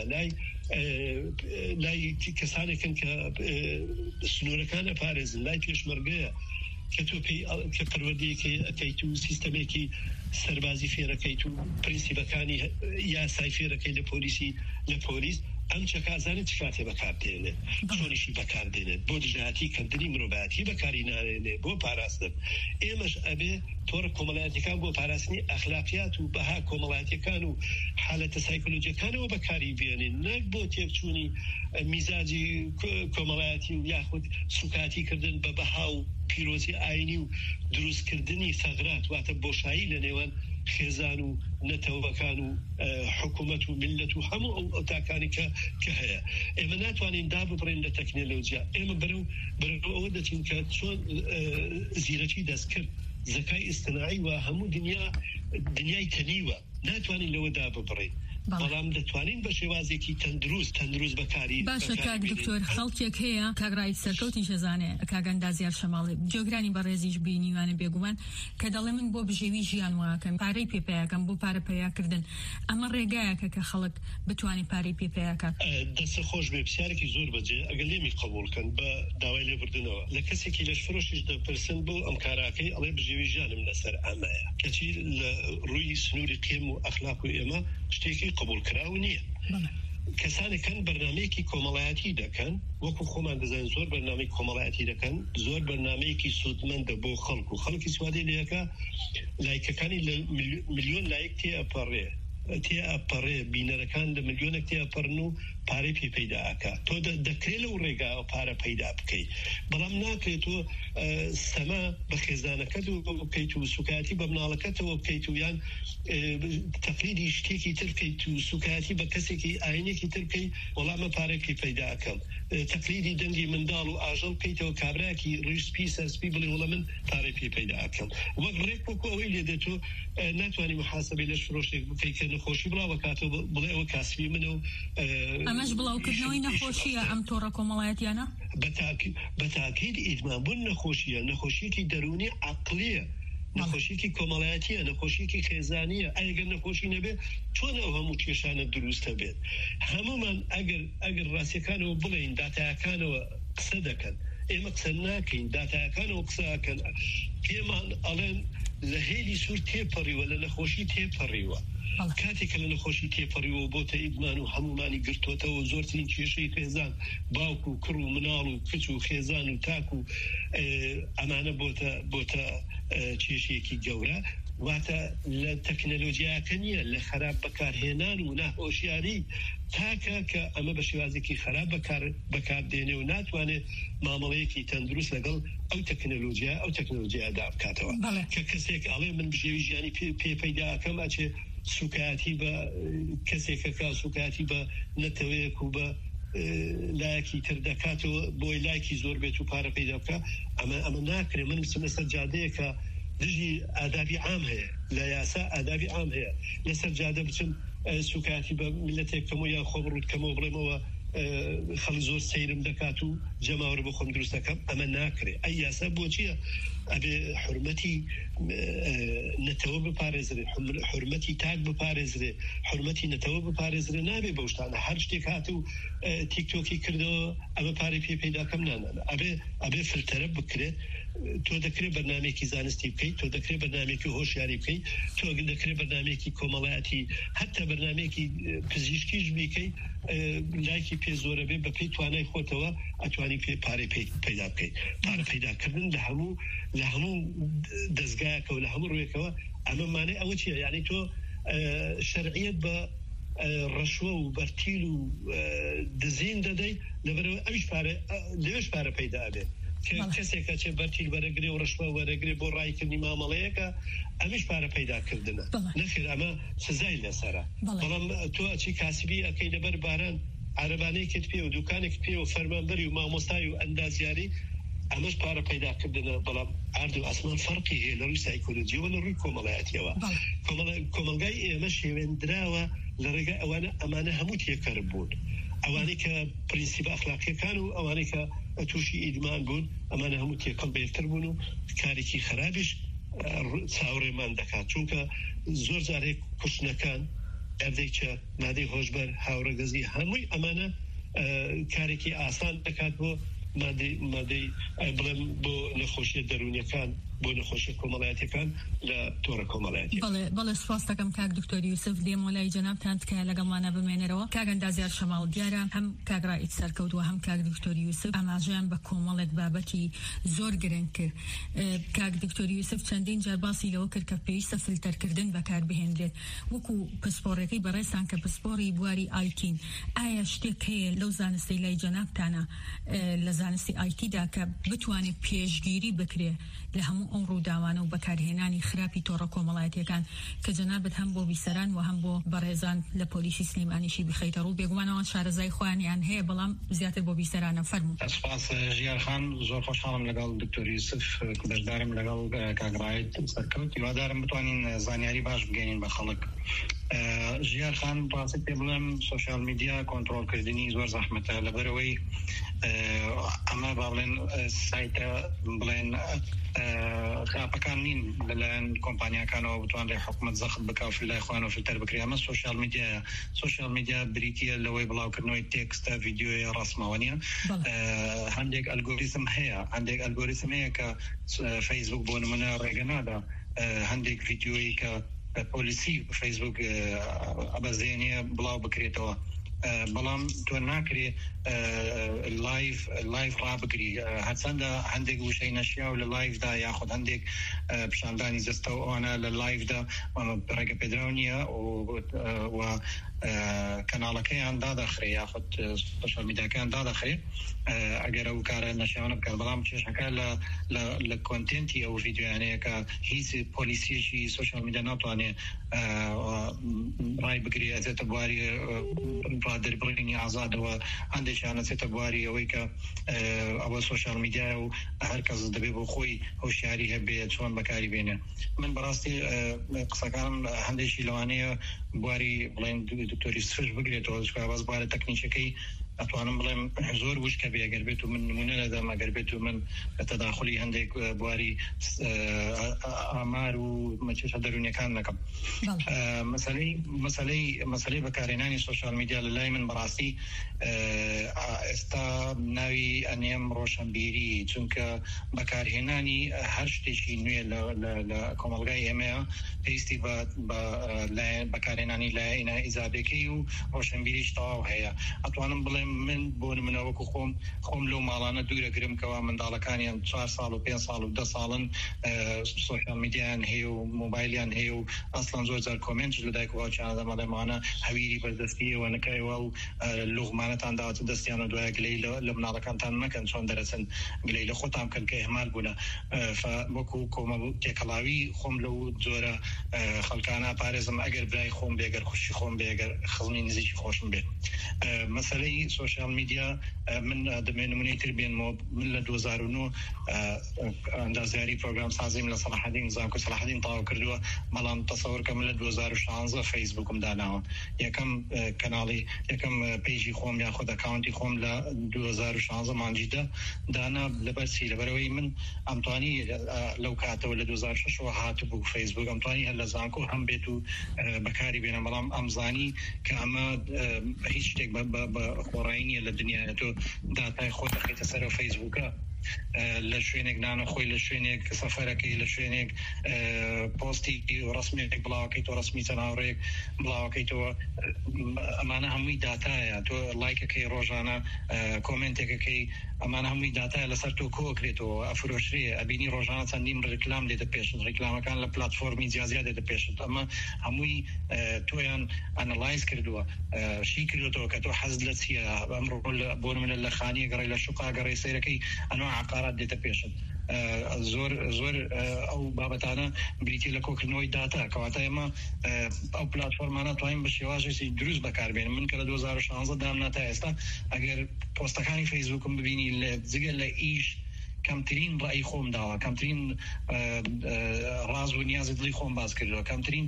لای کەسانێکن کە سنوورەکانە پارێزن لای پێشمەرگەیە کە تۆ کە پەروەردەیەکی ئەکەیت و سیستەمێکی سەربازی فێرەکەیت و پرینسیبەکانی یاسای فێرەکەی لە پۆلیس ئەم چەکازانێت چ کاتێ بەکاردێنێت چۆنیشی بەکاردێنێت بۆ دژایەتی کەمتنی مرۆڤایەتی بەکاری نارێنێت بۆ پاراستن ئێمەش ئەبێ تۆڕە کۆمەڵایەتەکان بۆ پاراستنی ئەخلاقیات و بەها کۆمەڵایەتەکان و حالەتە سایکۆلۆجیەکانەوە بەکاری بێنین نەک بۆ تێکچوونی میزاجی کۆمەڵایەتی و یاخود سوکاتی کردن بە بەها و پیرۆزی ئاینی و دروستکردنی سەغرات واتە بۆشایی لە نێوان خێزان و نەتەوەکان و حکوومەت و ملت و هەموو ئەو تاکانی کە هەیە ئێمە ناتوانین داببڕین لە تەکنۆلۆژیا ئێمە بەرەو ئەوە دەچین کە چۆن زیرەکی دەستکرد زەکای ئیستناعی و هەموو دنیای تەنیوە ناتوانین لەوە داببڕین بەڵام دەتوانین بە شێوازێکی تەندروست بەکاری باشە کاک دکتۆر خەڵکێک هەیە کاگڕای سەرکەوتی شەزانێ کاگەندازیار شەماڵی جۆگرانی بەڕێزیش بینیوانە بێگومان کە دەڵێ من بۆ بژێوی ژیان واکەم پارەی پێپیاکەم بۆ پارە پیاکردن ئەمە ڕێگایەکە کە خەڵک بتوانێت پارەی پێپیاکات دەستە خۆش بێ پرسیارێکی زۆر بەجێ ئەگەر لێمی قبولکەن بە داوای لێبوردنەوە لە کەسێکی لەش فرۆشیش دەپرسن بۆ ئەم کاراکەی ئەڵێ بژێوی ژیانم لەسەر ئەمەیە کەچی لە ڕووی سنووری قیم و ئەخلاق و ئێمە شتێکی قبول کراو نییە کەسانێکن بەرنمەیەکی کۆمەڵایەتی دەکەن وەکو خۆمان دەزانین زۆر بەرنامەی کۆمەڵایەتی دەکەن زۆر بەرنمەیەکی سودمەندە بۆ خەڵک و خەڵکی سوادی لەکە لایکەکانی لە میلیۆن لایک تێ ئەپەڕێ تێ ئەپەڕێ بینەرەکان لە ملیۆنێک تێ ئەپەڕن و پارەی پێدا ئەکا تۆ دەکرێت لەو ڕێگا ئەو پارە پەیدا بکەیت بەڵام ناکرێت تۆ سەما بە خێزانەکەت بکەیت و سوکاتی بە مناڵەکەتەوە بکەیت و یان تەقلیدی شتێکی تر بکەیت و سوکاتی بە کەسێکی ئاینێکی تر بکەیت وەڵامە پارێکی پەیدا ئەکەم تەقلیدی دەنگی منداڵ و ئاژەڵ بکەیتەوە کابراکی ڕیشپی سەرسپی بڵێ وڵە من پارەی پێدا ئەکەم وەک ڕێک وەکو ئەوەی لێ دێت تۆ ناتوانانی محاسبەی لە فرۆشتێک بکەیت کە نەخۆشی بڵاوە کاتەوە بڵێ ئەوە کاسبی منە و ئەمەش بڵاوکردنەوەی نەخۆشیە ئەم تۆڕە کۆمەڵایەتیانە بەتاکید ئیدمانبوون نەخۆشیەکی دەرونی عەقلیە نەخۆشیەکی کۆمەڵایەتیە نەخۆشیەکی خێزانیە ئەگەر نەخۆشی نەبێ چۆن ئەو هەموو کێشانە دروستە بێت هەمومان ئەگەر ڕاستیەکانەوە بڵێین داتایەکانەوە قسە دەکەن ئێمە قسە ناکەین داتایەکانەوە قسەکەن پێمان ئەڵێن لە هێلی سوور تێپەڕیوە لە نەخۆشی تێپەڕیوە کاتێکە لە نەخۆشی تێپەڕیوە بۆتە ئیدمان و هەمومانی گرتوۆتەوە زۆرترین کێشەی خێزان باوک و کڕ و مناڵ و کچ و خێزان و تاک و ئەمانە بۆتە کێشەیەکی گەورە واتە لە تەکنەلۆژیاکە نییە لە خراپ بەکارهێنان و ناهۆشیاری تاکە کە ئەمە بە شێوازێکی خراپ بەکاردێنێ و ناتوانێت مامەڵەیەکی تەندروست لەگەڵ ئەو تەکنەلۆژیادا بکاتەوە کە کەسێک ئەڵێ من بژێوی ژیانی پێپەیداکەم ئەچێ سوکاتی بە کەسێکەکە سوکاتی بە نەتەوەیەک و بە لایەکی تر دەکاتەوە بۆی لایکی زۆر بێت و پارە پەیدا بکە ئەمە ناکرێ من بچمە سەر جادەیەکە دژی ئادابی عام هەیە لە یاسا ئادابی عام هەیە لەسەر جادە بچم سوکاتی بە ملەتێکەکەم و یان خۆبڕوتکەمەوە بڵێمەوە خەڵی زۆر سەیرم دەکات و جەماوەڕ بۆ خۆم دروست دەکەم ئەمە ناکرێ ئەی یاسا بۆچییە ئەبێ حرمەتی نەتەوە بپارێزرێ حرمەتی تاک بپارێزرێ حرمەتی نەتەوە بپارێزرێ نابێ بەو شتانە هەر شتێک هات و تیکتۆکی کردەوە ئەمە پارەی پێداکەم نانانە ئەبێ فلتەرە بکرێت تۆ دەکرێت بەرنامێکی زانستی بکەیت تۆ دەکرێت بەرنامێکی هۆشیاری بکەیت تۆ دەکرێت بەرنامێکی کۆمەڵایەتی حتا بەرنامێکی پزیشکیش بیکەیت لایکی پێ زۆرە بێ بە پێی توانای خۆتەوە ئەتوانی پێ پارەی پەیدا بکەیت پارە پەیداکردن لە هەموو دەستگایەکە و لە هەموو ڕوویەکەوە ئەمە مانای ئەوە چیە یعنی تۆ شەرعیەت بە ڕەشوە و بەرتیل و دزین دەدەی لەبەرەوە لەوێش پارە پەیدا بێت کەسێکە چێ بەرتیل وەرەگرێ و ڕەشوە وەرەگرێ بۆ ڕایکردنی مامەڵەیەکە ئەمیش پارە پەیداکردنە نەخێر ئەمە سزای لەسەرە بەڵام تۆ ئەچی کاسبی ئەەکەی لەبەر باران عربانەیەکت پێ و دوکانێک پێ و فەرمانبەری و مامۆستای و ئەندازیاری ئەمەش پارە پەیداکردنە بەڵام ئارد و ئاسمان فەرقی هەیە لە ڕووی سایکۆلۆجیەوە لە ڕووی کۆمەڵایەتیەوە کۆمەلگای ئێمە شێوێنراوە لە ڕێگای ئەمانە هەموو تێکەر بوون ئەوانەی کە پرینسیپ ئەخلاقیەکان و ئەوانەی کە تووشی ئیدمان بوون ئەمانە هەموو تێکەڵ بەیەکتر بوون و کارێکی خراپیش چاوەڕێمان دەکات چونکە زۆر جارێک کوشتنەکان ئەردەی چە مادەی هۆشبەر هاوڕەگەزی هەمووی ئەمانە کارێکی ئاسان دەکات بۆ مادەی بڵێم بۆ نەخۆشیە دەرونیەکان بۆ نەخۆشیە کۆمەڵایەتەکان لە تۆڕە کۆمەڵایەتی بەڵێ سپاس دەکەم کاک دکتۆر یوسف دێم وەلای جەنابتان تکایە لەگەڵمانە بمێنەرەوە کاک ئەندازیار شەماڵ دیارە هەم کاک ڕائیت سەرکەوتووە هەم کاک دکتۆر یوسف ئاماژەیان بە کۆمەڵێک بابەتی زۆر گرنگ کرد کاک دکتۆر یوسف چەندین جار باسی لەوە کرد کە پێویستە فلتەرکردن بەکاربهێنرێت وەکو پسپۆڕەکەی بەڕێستان کە پسپۆڕی بواری ئایتین ئایا شتێک هەیە لەو زانستی لای جەنابتانە لە زانستی ئایتیدا کە بتوانێت پێشگیری بکرێ لە هەموو ئەو ڕووداوانە و بەکارهێنانی خراپی تۆڕە کۆمەڵایەتیەکان کە جەنابەت هەم بۆ بیسەران و هەم بۆ بەڕێزان لە پۆلیسی سلێمانیشی بخەیتە ڕوو بێگومانەوە شارەزای خۆیانیان هەیە بەڵام زیاتر بۆ بیسەرانە فەرموو. سپاس ژیارخان زۆر خۆشحاڵم لەگەڵ دکتۆر یوسف بەشدارم لەگەڵ کاک ڕائیت سەرکەوت هیوادارم بتوانین زانیاری باش بگەینین بە خەڵک. ژیارخان ڕاستی پێ بڵێم سۆشیال میدیا کۆنتڕۆڵکردنی زۆر زەحمەتە لەبەرەوەی ئەمە با بڵێن سایتە بڵێن خراپەکان نین لەلایەن کۆمپانیاکانەوە بتوانرێ حکومەت زەخت بکا و لای خۆیان و فلتەر بکرێ ئەمە سۆشیال میدیا بریتیە لەوەی بڵاوکردنەوەی تێکستە ڤیدیۆیە ڕاستماوە نیە هەندێک ئەلگۆریزم هەیە کە فەیسبوک بۆ نمونە ڕێگە نادا هەندێک ڤیدیۆیی کە پۆلیسی فەیسبوک ئەبەزێنیە بڵاو بکرێتەوە بەڵام تۆ ناکرێ لایف ڕابگری هەرچەندە هەندێک وشەی نەشیا و لە لایفدا یاخود هەندێک پیشاندانی جستە و ئەوانە لە لایفدا ڕێگە پێدراو نییە و کەناڵەکەیان دادەخرێ یاخود سوشیال میدیاکان دادەخرێ ئەگەر ئەو کارە نەشیانە بکات بەڵام کێشەکە لە کۆنتنتی ئەو ڤیدیۆیانەیە کە هیچ پۆلیسیەکی سوشیال میدیا ناتوانێت ڕای بگرێ ئەچێتە بواری ڕادەربڕینی ئازادەوە هەندێکیان ئەچێتە بواری ئەوەی کە ئەوە سوشیال میدیایە و هەر کەس دەبێت بۆ خۆی هۆشیاری هەبێت چۆن بەکاری بێنێ من بەڕاستی قسەکانم هەندێکی لەوانەیە بواری بڵێن دکتۆری سفش بگرێتەوە باز بوارە تەکنیکەکەی ئەتوانم بڵێم زۆر وشکە بێ ئەگەر بێت و من نمونە لەدەم ئەگەر بێت و من تەداخلی هەندێک بواری ئامار و مەچێشە دەرونیەکان نەکەم مەسەلەی بەکارهێنانی سوشیال میدیا لە لای من بەڕاستی ئێستا ناوی ئەنێم ڕۆشنبیری چونکە بەکارهێنانی هەر شتێکی نوێ لە کۆمەڵگای ئێمەیە پێویستی بە بەکارهێنانی لایەنە ئیزابێکەی و ڕۆشنبیریش تەواو هەیە ئەتوانم بڵێم من بۆ نمونەوەکو خۆم لەو ماڵانە دوورەگرم کەوا منداڵەکانیان 4 ساڵ و 5 ساڵ و 10 ساڵن سوشیال میدیایان هەیە و مۆبایلیان هەیە و ئەسڵان زۆر جار کۆمنتش لە دایک و باوکیان دەمەڵێمانە هەویری بەردەستیەوە نەکەیەوە و لوغمانەتان داوەتە دەستیان و دوای گلەی لە مناڵەکانتان مەکەن چۆن دەرەچن گلەی لە خۆتان کەن کە ئێمال بوونە وەکو کۆمەڵ تێکەڵاوی خۆم لەو جۆرە خەڵکانە پارێزم ئەگەر برای خۆم بێ ئەگەر خوشی خۆم بێ ئەگەر خەڵنی نزیکی خۆشم بێت مەسەلەی سوشیال میدیا من دەمێن نمونەی تر بێنمەوە من لە 2009 ئەندازیاری پرۆگرام سازیم لە سەلاحەدین زانکۆ سەلاحەدین تەواو کردووە بەڵام تەسەوور کە من لە 2016 فەیسبووکم داناوە یەکەم کەناڵی یەکەم پیجی خۆم یاخود ئەکاونتی خۆم لە 2016 مانجیدا دانا لەبەرچی لەبەرەوەی من ئەمتوانی لەو کاتەوە لە 2006 هاتبوو فەیسبووک ئەمتوانی هەر لە زانکۆ هەم بێت و بەکاری بێنە بەڵام ئەمزانی کە ئەمە هیچ شتێک بە خۆڕایی لە دنیاە تۆ داتای خۆت دەخیتە سەر فەیسبووکە لە شوێنێک نانە خۆی لە شوێنێک سەفەرەکەی لە شوێنێک پۆستی ڕسمێک بڵاوەکەی تۆ ڕسمی چەناوڕێک بڵاوەکەیتەوە ئەمانە هەمووی داتایە تۆ لایکەکەی ڕۆژانە کۆمنتێکەکەی ئەمانە هەمووی داتایە لەسەر تۆ کۆکرێتەوە ئەفرۆشرێ ئەبینی ڕۆژانە چەندین ڕێکلام دێتە پێشت ڕێکلامەکان لە پلاتفۆرمی جیازیا دێتە پێشت ئەمە هەمووی تۆیان ئەنەلایز کردووە شی کردوەوە کە تۆ حەز لە چییە ئەمڕۆ بۆ منە لە خانیە گەڕی لە شوقا گەڕی سیرەکەی ئەنوا عقارات دێتە پێشت زۆر ئەو بابەتانە بریتی لە کۆکردنەوەی داتا کەواتە ئێمە ئەو پلاتفۆرمانە توانین بە شێوازێکی دروست بەکاربێنن من کە لە 2016 دامنا تا ئێستا ئەگەر پۆستەکانی فەیسبووکم ببینی لە جگە لە ئیش کەمترین ڕای خۆم داوە کەمترین ڕاز و نیازی دڵی خۆم باز کردەوە کەمترین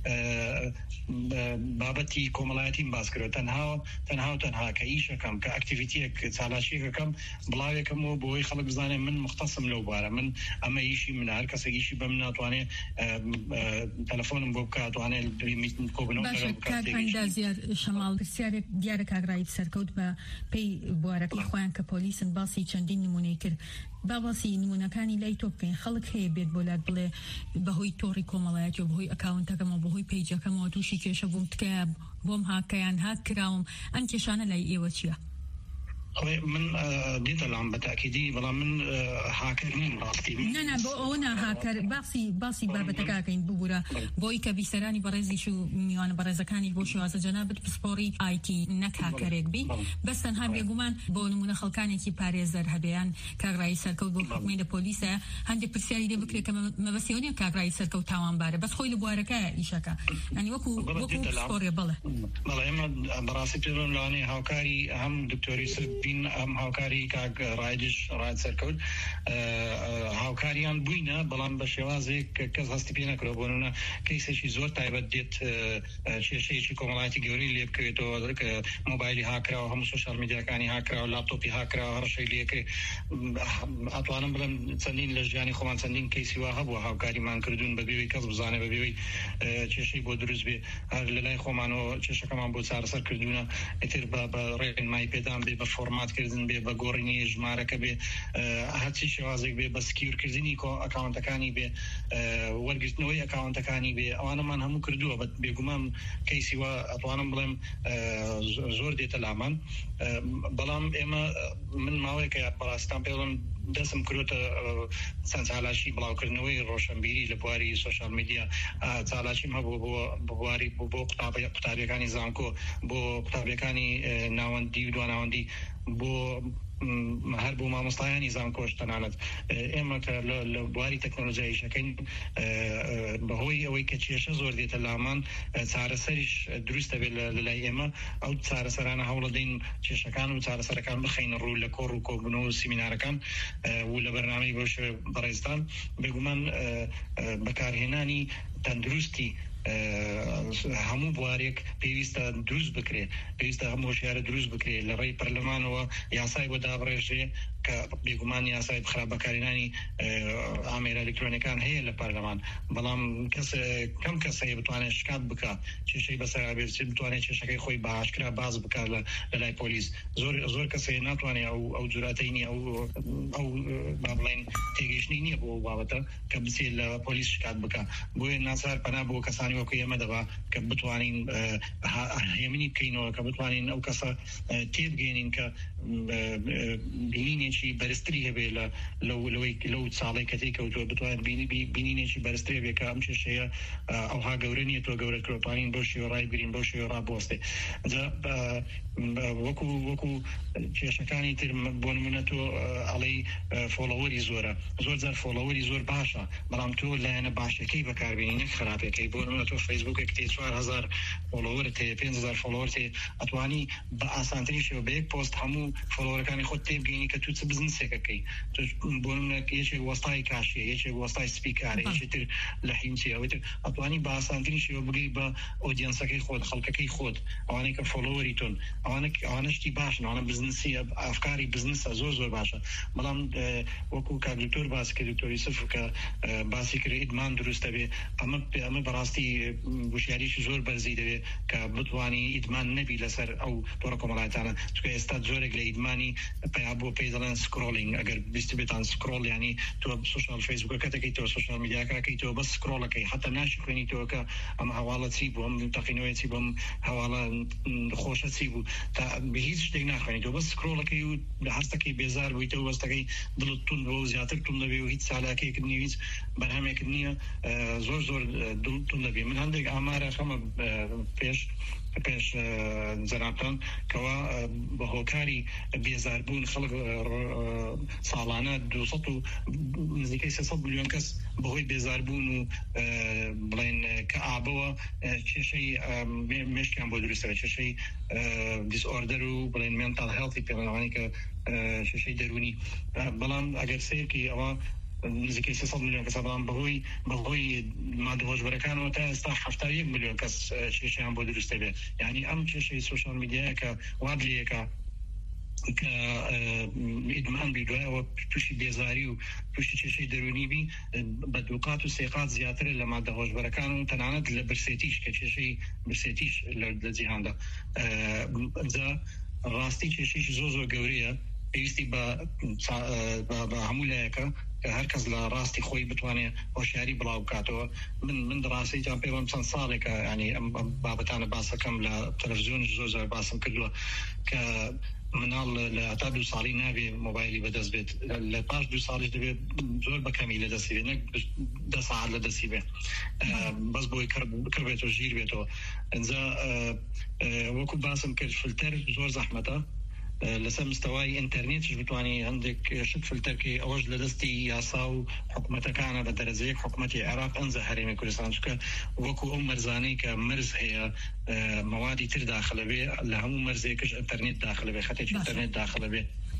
بابەتی کۆمەڵایەتیم باز کردەوە تەنها کە ئیشەکەم کە ئەکتیڤیتیەک چالاکیەکەم بڵاوێکم بۆی خەڵک بزانێ من مختصم لەو بارە من ئەمە ئیشی من هەر کەسێک ئیشی بە من ناتوانێت تەلەفۆنم بۆ بکاتوانێت زیاد شەماڵ پرسیارێک دیارە کاگرایی سەرکەوت بە پێی بوارەکەی خۆیان کە پۆلیسن باسی چەندین نمونەی کرد باسی نمونەکانی لای تۆ بکەین خەڵک هەیە بێت بۆلات بڵێ بەهۆی تۆڕی کۆمەڵایەتی و بەهۆی ئەکاونتەکەمەوە بەهۆی پیجەکەمەوە تووشی کێشە بووم تکایە بۆم هاکەیان هاک کراوم ئەم کێشانە لای ئێوە چییە؟ من دیتە لام بەتاکیدی بەڵام من هاکر نیم ڕاستی نەنا بۆ ئەوە هاکر باسی بابەتەکەکەین ببوورە بۆی کە بیسەرانی بەڕێزیش و میوانە بەڕێزەکانی بۆ شێوازە جەنابەت پسپۆڕی ئایتی نەک هاکرێک بی بەس تەنها بێگومان بۆ نمونە خەڵکانێکی پارێزەر هەبیان کاگرایی سەرکەوت بۆ حکومەی لە پۆلیسە هەندێک پرسیاری لێ بکرێت کە مەبەستیەوە نیە کاگرایی سەرکەوت تاوانبارە بەس خۆی لە بوارەکەیە ئیشەکە ینی وەکو پسپۆڕێ بڵێ ئێمە بەڕاستی پێڵۆن لەوانەیە هاوکاری هەم دکتۆری بین ئەم هاوکاری کاک ڕایدش ڕاد سەرکەوت هاوکاریان بووینە بەڵام بە شێوازێک کەس هەستی پێ نەکرەوە بۆنە کەیسێکی زۆر تایبەت دێت کێشەیەکی کۆمەڵایەتی گەوری لێ بکەوێتەوە کە مۆبایلی هاکراوە هەموو سوشیال میدیاکانی هاکراوە لاپتۆپی هاکراوە هەرشەی لێکرێ ئەتوانم بڵێم چەندین لە ژیانی خۆمان چەندین کەیسی وا هەبووە هاوکاریمان کردوون بەبێوەی کەس بزانێ بەبێوەی کێشەی بۆ دروست بێ هەر لە لای خۆمانەوە کێشەکەمان بۆ چارەسەر کردوونە ئیتر بە ڕێنمای پێدان بێ بە فۆڕ فۆرماتکردن بێ بە گۆڕینی ژمارەکە بێ هەرچی شێوازێک بێ بە سکیورکردنی ئەکاونتەکانی بێ وەرگرتنەوەی ئەکاونتەکانی بێ ئەوانەمان هەموو کردووە بە بێگومان کەیسی وە ئەتوانم بڵێم زۆر دێتە لامان بەڵام ئێمە من ماوەیەکە بەڕاستان پێڵم دەسم کردوتە چەند چالاشی بڵاوکردنەوەی ڕۆشنبیری لە بواری سوشال میدیا چالاشیم هەبوو بۆ بواری بۆ قوتابیەکانی زانکۆ بۆ قوتابیەکانی ناوەندی و دواناوەندی بۆ هەر بۆ مامۆستایانی زانکۆش تەنانەت ئێمە کە لە بواری تەکنۆلۆژیایشەکەین بەهۆی ئەوەی کە کێشە زۆر دێتە لامان چارەسەریش دروستە بێت لەلای ئێمە ئەو چارەسەرانە هەوڵە دەین کێشەکان و چارەسەرەکان بخەین ڕوو لە کۆڕ و کۆبوونەوە و سیمینارەکان و لە بەرنامەی بەو شێوە بەڕێزدان بێگومان بەکارهێنانی تەندروستی هەموو بوارێک پێویستە دروست بکرێ پێویستە هەموو هۆشیارە دروست بکرێ لە ڕێی پەرلەمانەوە یاسای بۆ دابڕێژێ کە بێگومان یاسای خراپبەکارهێنانی ئامێرە ئەلکترۆنیەکان هەیە لە پەرلەمان بەڵام کەم کەسەیە بتوانێت شکات بکات کێشەی بەسەر بێت بتوانێت کێشەکەی خۆی بەئاشکرا باز بکات لە لای پۆلیس زۆر کەسەیە ناتوانێت ئەو جوراتەی نییە ئەو با بڵێن تێگەیشتنی نییە بۆ بابەتە کە بچێت لە پۆلیس شکات بکات بۆیە ناچار پەنا بۆ کەسانی وەکو ئێمە دەبا کە بتوانین هێمنی بکەینەوە کە بتوانین ئەو کەسە تێبگەێنین کە بینینێکی بەرزتری هەبێ لەو ساڵی کە تێکەوتووە بتوانین بینینێکی بەرزتری بێ کە ئەم کێشەیە ئەوها گەورە نیە تۆ گەورە کرۆپانین بۆ شێوە ڕای گرین بۆ شێوە ڕابۆستێ وەکو کێشەکانی تر بۆ نمونە تۆ ئەڵەی فۆڵۆوەری زۆرە زۆر جار فۆڵۆوەری زۆر باشە بەڵام تۆ لایەنە باشەکەی بەکاربێنی نەک خراپەکەی بۆ نمونە تۆ فەیسبووکێک تێ 4000 فۆڵۆوەرت هەیە 5000 فۆڵۆوەرت هەیە ئەتوانی بە ئاسانترین شێوە بە یەک پۆست هەموو فۆڵۆوەرەکانی خۆت تێبگەینی کە تو چ بزنسێکەکەی تۆ بۆ نمونە یەکێک وەستای کاشیە یەکێک وەستای سپیکارە یەکێتر لە حینچی ئەوەی ئەتوانی بە ئاسانترین شێوە بگەی بە ئۆدیەنسەکەی خۆت خەڵکەکەی خۆت ئەوانەی کە فۆڵۆوەری تۆن ئەوانشتی باشن ئەوانە بزنسی ئەفکاری بزنسە زۆر باشە بەڵام وەکو کاگلتۆر باسی کرد دکتۆر یوسف کە باسی کرد ئیدمان دروستە بێ ئەمە بەڕاستی وشیاریشی زۆر بەرزی دەوێت کە بتوانی ئیدمان نەبی لەسەر ئەو تۆڕە کۆمەڵایەتانە چونکە ئێستا زۆرێک لە ئیدمانی بۆ پێی دەڵێن سکرۆلینگ ئەگەر بیست بێتان سکرۆل ینی تۆ سوشال فەیسبووکەکەی تۆ سوشال میدیاکەکەی تۆ بەس سکرۆڵەکەی حتا ناشی خوێنیتەوە کە ئەم هەواڵە چی بوو ئەم تەقینەوەی چی بۆم هەواڵە خۆشە چی بوو تا هیچ شتێک ناخوێنیتەوە بەس سکرۆڵەکەی و لە هەستەکەی بێزار بوویتەوە وەستەکەی دڵت تون بۆ زیاتر تون دەبێ و هیچ چالاکێکت نیە هیچ بەرهەمێکت نییە زۆر دڵتون دەبێ من هەندێک ئامارە خەمە پێش جەنابتان کەوا بە هۆکاری بێزاربوون خەڵک ساڵانە 200 نزیکەی 300 ملیۆن کەس بەهۆی بێزاربوون و بڵێن کە ئابەوە کێشەی مێشکیان بۆ دروستەوە کێشەی دیسئۆردەر و بڵێن مێنتال هێڵتی پێڵەوانی کە کێشەی دەرونی بەڵام ئەگەر سیرکی ئەوە نزیکەی 300 ملیۆن کەس بەڵام بەهۆی مادەهۆشبەرەکانەوە تا ئێستا 71 ملیۆن کەس کێشەیان بۆ دروستە بێت یعنی ئەم کێشەی سوشال میدیایە کە وادلەیەکە کە ئیدمان بی دوایەوە تووشی بێزاری و تووشی کێشەی دەرونی بی بە دووقات و سێقات زیاترە لە مادەهۆشبەرەکان و تەنانەت لە برسێتیش کە کێشەی برسێتیش لە جیهاندا ڕاستی کێشەیەکی زۆر گەورەیە پێویستی بە هەموو لایەکە هەر کەس لە ڕاستی خۆی بتوانێت هۆشیاری بڵاو بکاتەوە من ڕاستیتان پێوەم چەند ساڵێکە ینی ئەم بابەتانە باسەکەم لە تەلەڤیزیۆن زۆر باسم کردووە کە مناڵ لە تا 2 ساڵی نابێ مۆبایلی بەدەست بێت لە پاش 2 ساڵیش دەبێت زۆر بەکەمی لە دەستی بێت نەک 10 ساعت لە دەستی بێت بەس بۆی کڕبێتەوە ژیر بێتەوە ئەنجا وەکو باسم کرد فلتەر زۆر زەحمەتە لەسەر مستەوای ئینتەرنێتش بتوانانی هەندێک شت فلتەرکەی ئەوەش لە دەستی یاسا و حکوومەتەکانە بە دەرەجەیەک حکوومەتی عێراق ئەنجە هەرێمی کوردستان چونکە وەکو ئەو مەرزانەی کە مرز هەیە موادی تر داخلە بێ لە هەموو مەرزێکش ئینتەرنێت داخلە بێ خەتێکی ئینتەرنێت داخلە بێ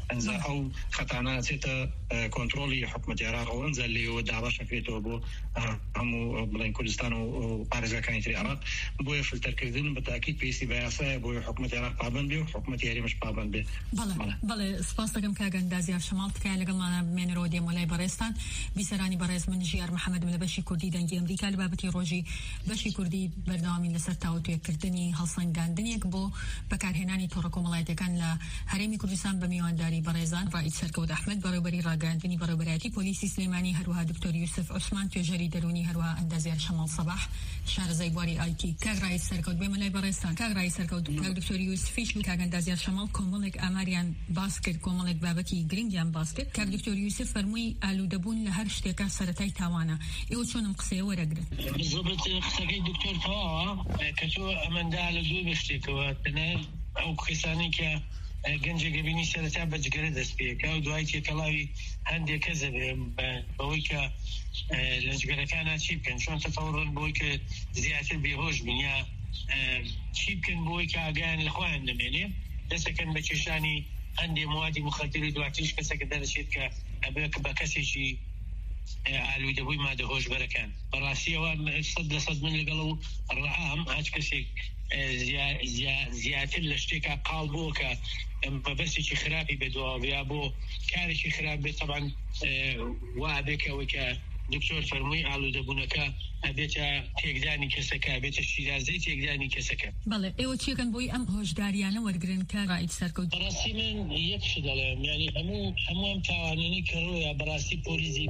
انزا او خطانات كنترولي حكومة العراق او انزا اللي هو دعوة شكريته بو همو بلين كردستان وبارزة كانت العراق بوي في التركيزين بالتأكيد بيسي بياسا بوي حكومة العراق بابن بي وحكومة ياري مش بابن بي. بله سپاس دەکەم کاگە ئەندازیار شەماڵ تکایە لەگەڵمانە بمێنەرەوە دێم وەلای بەڕێستان بیسەرانی بەڕێز من ژیار محەممەد لە بەشی کوردی دەنگی ئەمریکا لە بابەتی ڕۆژی بەشی کوردی بەردەوامی لەسەر تاوتوێکردنی هەڵسەنگاندنێک بۆ بەکارهێنانی تۆڕە کۆمەڵایەتەکان لە هەرێمی کوردستان بە میوانداری بەڕێزان ڕائید سەرکەوت ئەحمەد بەڕێوەبەری ڕاگەاندنی بەڕێوەبەرەتی پۆلیسی سلێمانی هەروەها دکتۆر یوسف عوسمان توێژەری دەرونی هەروەها ئەندازیار شەماڵ سەباح شارەزای بواری ئایتی. کاگ ڕائید سەرکەوت بێمە لای بەڕێستان. کاگ ڕائید سەرکەوت کاگ دکتۆر یوسفیش و کاگ ئەندازیار شەماڵ کۆمەڵێک ئاماریان باس کرد کۆمەڵێک بابەتی گرنگیان باس کرد. کاگ دکتۆر یوسف فەرمووی ئالوودەبوون لە هەر شتێکە سەرەتای تاوانە. ئێوە چۆنم قسەیە وەرەگرن؟ بالضبط قسەکەی دکتۆر تەواوە کە تۆ ئەمەندا لە دوو بەشتێکەوە تەنانەت ئەو کەسانی کە گەنجێک بینی سەرەتا بەجگەرە دەست پێکا و دوای تێکەڵاوی هەندێک کەس بەوەی کە لە جگەرەکانە چی بکەن چۆن تەفەوڕن بۆی کە زیاتر بێهۆش بن یا چی بکەن بۆی کە ئاگایان لەخوایان دەمێنێ دەستەکەن بە کێشانی هەندێک موادی مخەدری دواتریش کەسێکە دەرەچێت کە ئەبێت بە کەسێکی ئالوودەبووی مادەهۆشبەرەکان. بەڕاستیەوە 100% من لەگەڵ و ڕەعام هەچ کەسێک زیاتر لە شتێکە قاڵ بۆ کە بەبەستێکی خراپی بێدەوە یا بۆ کارێکی خراپ بێت طبعا وا بێکەوەی کە دکتۆر فەرمووی ئالوودەبوونەکە ئەبێتە تێکدانی کەسەکە بێتە شیرازەی تێکدانی کەسەکە. بەڵێ ئێوە چیەکەن بۆی ئەم هۆشداریانە وەرگرن کە ڕائید سەرکەوت؟ بەڕاستی من یەکش دەڵێم یعنی هەموو ئەم تاوانانی کە ڕۆیە بەڕاستی پۆلیسی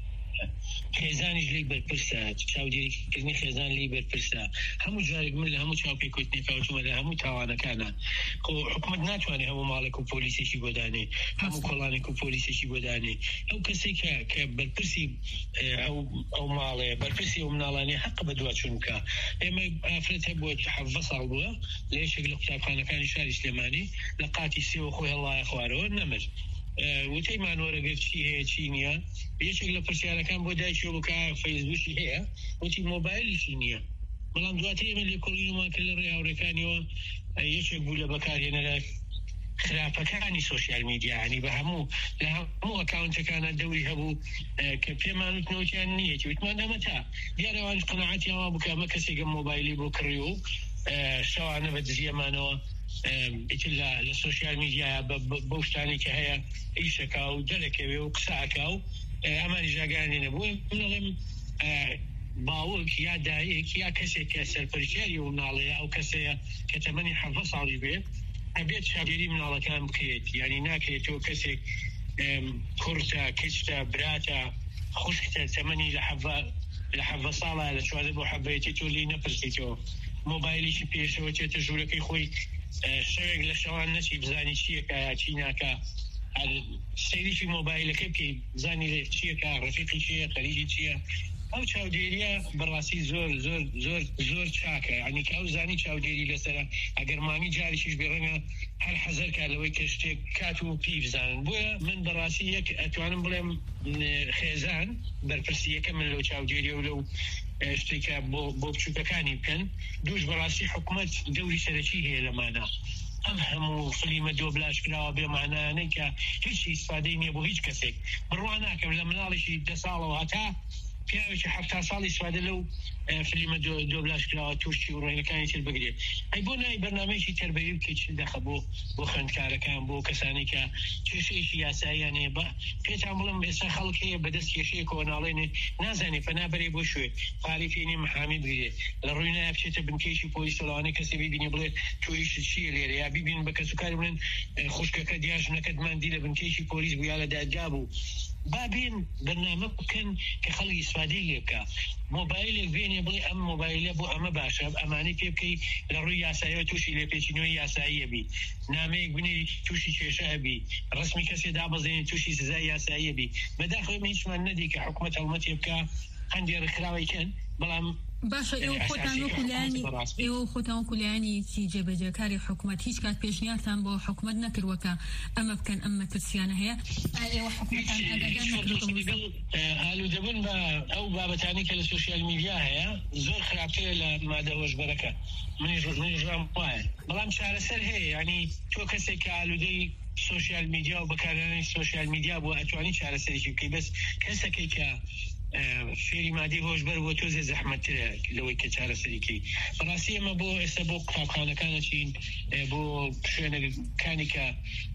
خێزانیش لی بەرپرسە چاودێریکردنی خێزان لی بەرپرسە هەموو جارێک من لە هەموو چاوپێکوتنی کاوتومە لە هەموو تاوانەکانە حکومت ناتوانێت هەموو ماڵێک و پۆلیسێکی بۆدانێ هەموو کۆڵانێک و پۆلیسێکی بۆدانێ ئەو کەسێک کە بەرپرسی ئەو ماڵەیە بەرپرسی ئەو مناڵانێ حەق بە دوچوون بکە. ئێمە ئافرەت هەبووە 17 ساڵ بووە لە یەکێک لە قوتابخانەکانی شاری سلێمانی لە قاتی سێوە خۆی هەڵایە خوارەوە نەمرد. وتەی مانوەرەگەر چی هەیە چی نییە یەکێک لە پرسیارەکان بۆ دایکی بکە فەیسبووکی هەیە وتی مۆبایلیشی نییە. بەڵام دواتر ئێمە لێ کۆڵینەوە کە لە ڕێهاوڕەکانیەوە یەکێک بوو لە بەکارهێنەرە خراپەکانی سوشیال میدیا ینی بە هەموو لە هەموو ئەکاونتەکانە دەوری هەبوو کە پێمان وتنەوەتیان نییە وتمان دەمە تا دیارەوان قەناعەتیانەوە بکە ئەمە کەسێکە مۆبایلی بۆ کڕی و شەوانە بە دزیەمانەوە ئیتر لە سوشیال میدیا بەو شتانی کە هەیە ئیشەکە و دەرەکەوێ و قساکە و ئەمانی ژاگانی نەبووە بڵێم باوک یا دایک یا کەسێک کە سەرپەرشیاری و مناڵەیە ئەو کەسەیە کە تەمەنی 17 ساڵی بێت ئەبێت چاودێری مناڵەکان بکرێت یعنی ناکرێتەوە کەسێک کورتە کچتە براتە خوشکتە تەمەنی لە 17 ساڵە لە 14 بۆ 17 تۆ لی نەپرسیتەوە مۆبایلیشی پێشەوە چێتە ژوورەکەی خۆی شەوێک لە شەوان نەچی بزانی چیەکە چی ناکە سەیریشی مۆبایلەکە بکەی بزانی چیەکە ڕەفیقی چیە خەریکی چییە. ئەو چاودێریە بەڕاستی زۆر چاکە ینی کە ئەو زانی چاودێری لەسەرە ئەگەرمانی جاریشیش بێڕەنگە هەر حەزەرکە لەوەی کە شتێک کات و پێی بزانن. بۆیە من بەڕاستی یەک ئەتوانم بڵێم خێزان بەرپرسیەکە من لەو چاودێریە و لەو شتێکە بۆ بچووکەکانی بکەن. دووش بەڕاستی حکومت دەوری سەرەکی هەیە لەمانە ئەم هەموو فلیمە دۆبلاش کراوە بێمانانەی کە هیچ ئیسفادەی نییە بۆ هیچ کەسێک بڕوا ناکەم لە مناڵێکی 10 ساڵەوە هەتا پیاوێکی 70 ساڵی سوادە لەو فلیمە دۆبلاش کراوە تووشی و ڕێنەکانی تر بگرێت. ئەی بۆ نای بەرنامەیەکی تەربەیی بکەیت چ دەخە بۆ خوێندکارەکان بۆ کەسانی کە کێشەیەکی یاساییان هەیە پێتان بڵم ئێستا خەڵک هەیە بەدەست کێشەیە کۆناڵێنێ نازانێت پەنابەرێ بۆ شوێ پاری پێێنێ محامی بگرێت لە ڕووی نایە بچێتە بنکەیشی پۆلیس لەوانەیە کەسێ ببینی بڵێ تۆیش چیە لێرە یا ببین بە کەسوکاری بڵێن خوشکەکە دیاژنەکەت ماندی لە بنکەیشی پۆلیس بوو یا لە دادگا بوو. بابین بەرنامە بکەن کە خەڵکی ئیسفادەی لێ بکە مۆبایلێک بێنێ بڵێ ئەم مۆبایلە بۆ ئەمە باشە ئەمانەی پێ بکەی لە ڕووی یاساییەوە تووشی لێپێچینەوەی یاساییە بی نامەیەک بنێری تووشی کێشە هەبی ڕسمی کەسێ دابەزێنێ تووشی سزای یاساییە بی بەداخەوە هیچمان نەدی کە حکومەت هەڵمەتی بکە هەندێک ڕێکخراوەیکەن بەڵام باشە ئێوە خۆتان کولایانی جێبەجێکاری حکومەت هیچ کات پێشنیارتان بۆ حکومەت نەکردوەکە ئەمە بکەن ئەمە ترسیانە هەیە ئێوە حکومەتان ئالوودەبوون بە ئەو بابەتانی کە لە سوشیال میدیا هەیە زۆر خراپترە لە مادە هۆشبەرەکە منیش ڕام وایە بەڵام چارەسەر هەیە ینی تۆ کەسێک کە ئالوودەی سوشیال میدیا و بەکارهێنانی سوشیال میدیا بۆ ئەتوانی چارەسەرێکی بکەی بەس کەسێکی کە فێری مادی هۆشبەر بۆ تۆ زێ زەحمەتترە لەوەی کە چارەسەریکەی بەڕاستی ئێمە بۆ ئێستا بۆ قوتابخانەکانەچین بۆ شوێنەکانی کە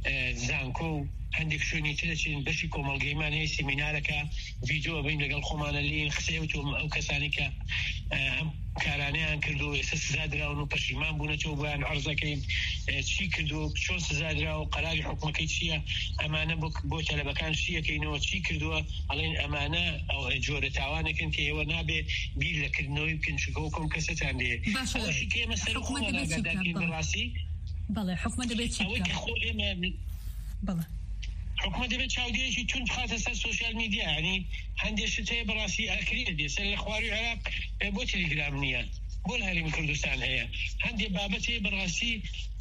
زانکۆ و هەندێک شوێنی ترەچین بەشی کۆمەڵگەیمان هەیە سیمینارەکە ڤیدیۆ بین لەگەڵ خۆمانە لین قسەوتۆ ئەو کەسانی کە ئەم کارانەیان کردو ئێستا سزا دراون و پەشیمان بوونەتەوە بۆیان عەرزەکەین چی کردو چۆن سزا دراوە و قەراری حکومەکەی چییە ئەمانە بۆ تەلەبەکان چیەکەینەوە چی کردووە ئەڵێن ئەمانە ئەو جۆرە تاوانێکن کە ئێوە نابێ بیر لەکردنەوەی بکەن چکەوە کۆم کەسەتان دێ ئەوەشی کە ئێمە سەر خۆمان ئاگادارکەین بەڕاستی بەڵێ حکومە دەبێت چی ئەوەی کە خۆ ئێمە بەڵێ حکومە دەبێت چاودێرێکی تون بخاتە سەر سوشیال میدیا ینی هەندێک شت هەیە بەڕاستی ئەکرێت دێ سەر لە خواروی عێراق بۆ تەلەگرام نییە بۆ هەرێمی کوردستان هەیە هەندێک بابەت هەیە بەڕاستی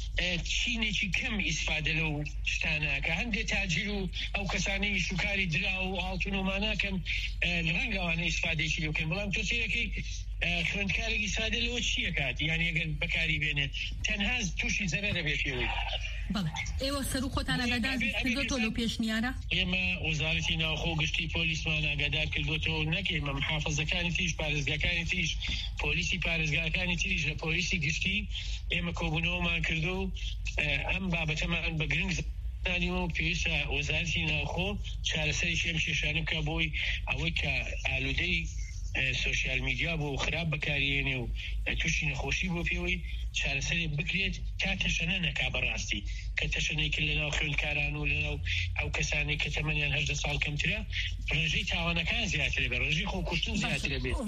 چینێکی کەم ئیسفادە لەو شتانە کە هەندێک تاجیر و ئەو کەسانەی شوکاری درا و هاڵتونۆماناکەن ڕەنگەوانە ئیسفادێکی لەو کەن بەڵام تۆ سێرەکەی خوێندکارێکی سادە لەوە چییە کات یانی ئەگەر بەکاری بێنێت تەنها تووشی زەرە دەبێت پێوەی بەڵێ ئێوە سەر و خۆتان ئاگادار کردوتەوە لەو پێشنیارە ئێمە وەزارەتی ناوخۆ گشتی پۆلیسمان ئاگادار کردوتەوە نەک ئێمە محافەزەکانی تریش پارێزگاکانی تریش پۆلیسی پارێزگاکانی تریش لە پۆلیسی گشتی ئێمە کۆبوونەوەمان کردو و ئەم بابەتەمان بە گرنگ زانیوە و پێویستە وەزارەتی ناوخۆ چارەسەری ئەم کێشانە بکە بۆی ئەوەی کە ئالوودەی سوشیال میدیا بۆ خراپ بەکارهێنێ و تووشی نەخۆشی بۆ پێوەی چارەسەری بکرێت تا تەشەنە نەکا بەڕاستی کە تەشەنەی کرد لەناو خوێندکاران و لەناو ئەو کەسانی کە تەمەنیان 18 ساڵ کەمترە ڕێژەی تاوانەکان زیاترە بێت ڕێژەی خۆکوشتن زیاترە بێت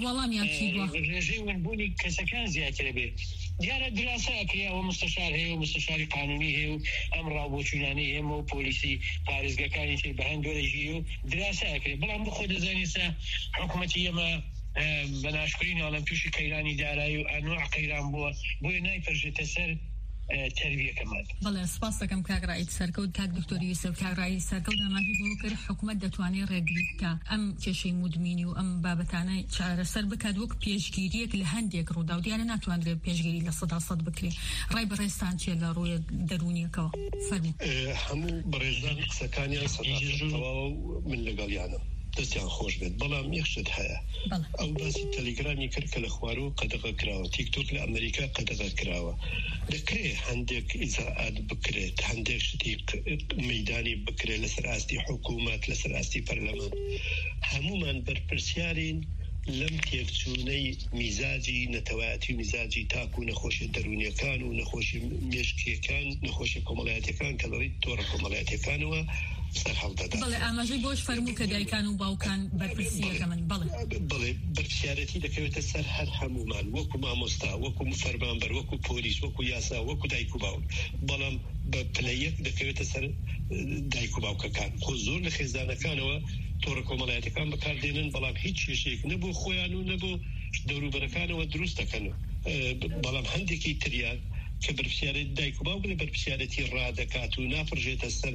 ڕێژەی ونبوونی کەسەکان زیاترە بێت دیارە دراسە ئەکرێەوە مستەشار هەیە و مستەشاری قانونی هەیە و ئەم ڕاوبۆچوونانەی ئێمە و پۆلیسی پارێزگاکانی تر بە هەندۆرەژی و دراسە ئەکرێت بەڵام بخۆ دەزانیسە حکوومەتی ئێمە بەناشکری ناڵم تووشی قەیرانی دارایی و ئەنواع قەیران بووە بۆیە نایپەرژێتە سەر تربیەکەمان. بەڵێ سپاس دەکەم کاگڕایت سەرکەوت کاک دکتۆری یوسف کاگڕایی سەرکەوت ئاماژی بۆ کرد حکوومەت دەتوانێت ڕێگری بکە ئەم کێشەی مودمینی و ئەم بابەتانە چارەسەر بکات وەک پێشگیریەک لە هەندێک ڕوودا و دیارە ناتوانرێت پێشگیری لە 100% بکرێت ڕای بەڕێستان چێ لە ڕووی دەرونیەکەوە فەرموو. هەموو بەڕێزان قسەکانیان سەداوە من لەگەڵیانم دەستیان خۆش بێت بەڵام یەخشت هەیە ئەو باسی تەلەگرامی کرد کە لە خوارەوە قەدەغە کراوە تیکتۆک لە ئەمریکا قەدەغە کراوە دەکرێت هەندێک ئیزاعات بکرێت هەندێک شتی مەیدانی بکرێت لەسەر ئاستی حکوومەت لەسەر ئاستی پەرلەمان هەمومان بەرپرسیارین لەم تێکچوونەی میزاجی نەتەوایەتی و میزاجی تاک و نەخۆشی دەرونیەکان و نەخۆشی مێشکیەکان نەخۆشی کۆمەڵایەتەکان کە لەڕێی تۆڕە کۆمەڵایەتەکانەوە سەر هەڵدەدا. بەڵێ ئاماژەی بۆش فەرموو کە دایکان و باوکان بەرپرسیەکە من بڵێ بەرپرسیارەتی دەکەوێتە سەر هەر هەمومان وەکو مامۆستا وەکو فەرمانبەر وەکو پۆلیس وەکو یاسا وەکو دایک و باوک بەڵام بە پلەیەک دەکەوێتە سەر دایک و باوکەکان خۆ زۆر لە خێزانەکانەوە تۆڕە کۆمەڵایەتەکان بەکاردێنن بەڵام هیچ کێشەیەک نەبوو خۆیان و نەبوو دەوروبەرەکانەوە دروست دەکەن بەڵام هەندێکی تریان کە بەرپرسیارەتی دایک و باوک لە بەرپرسیارەتی ڕادەکات و ناپڕژێتە سەر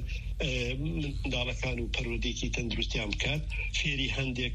منداڵەکان و پەروەردەیەکی تەندروستیان بکات فێری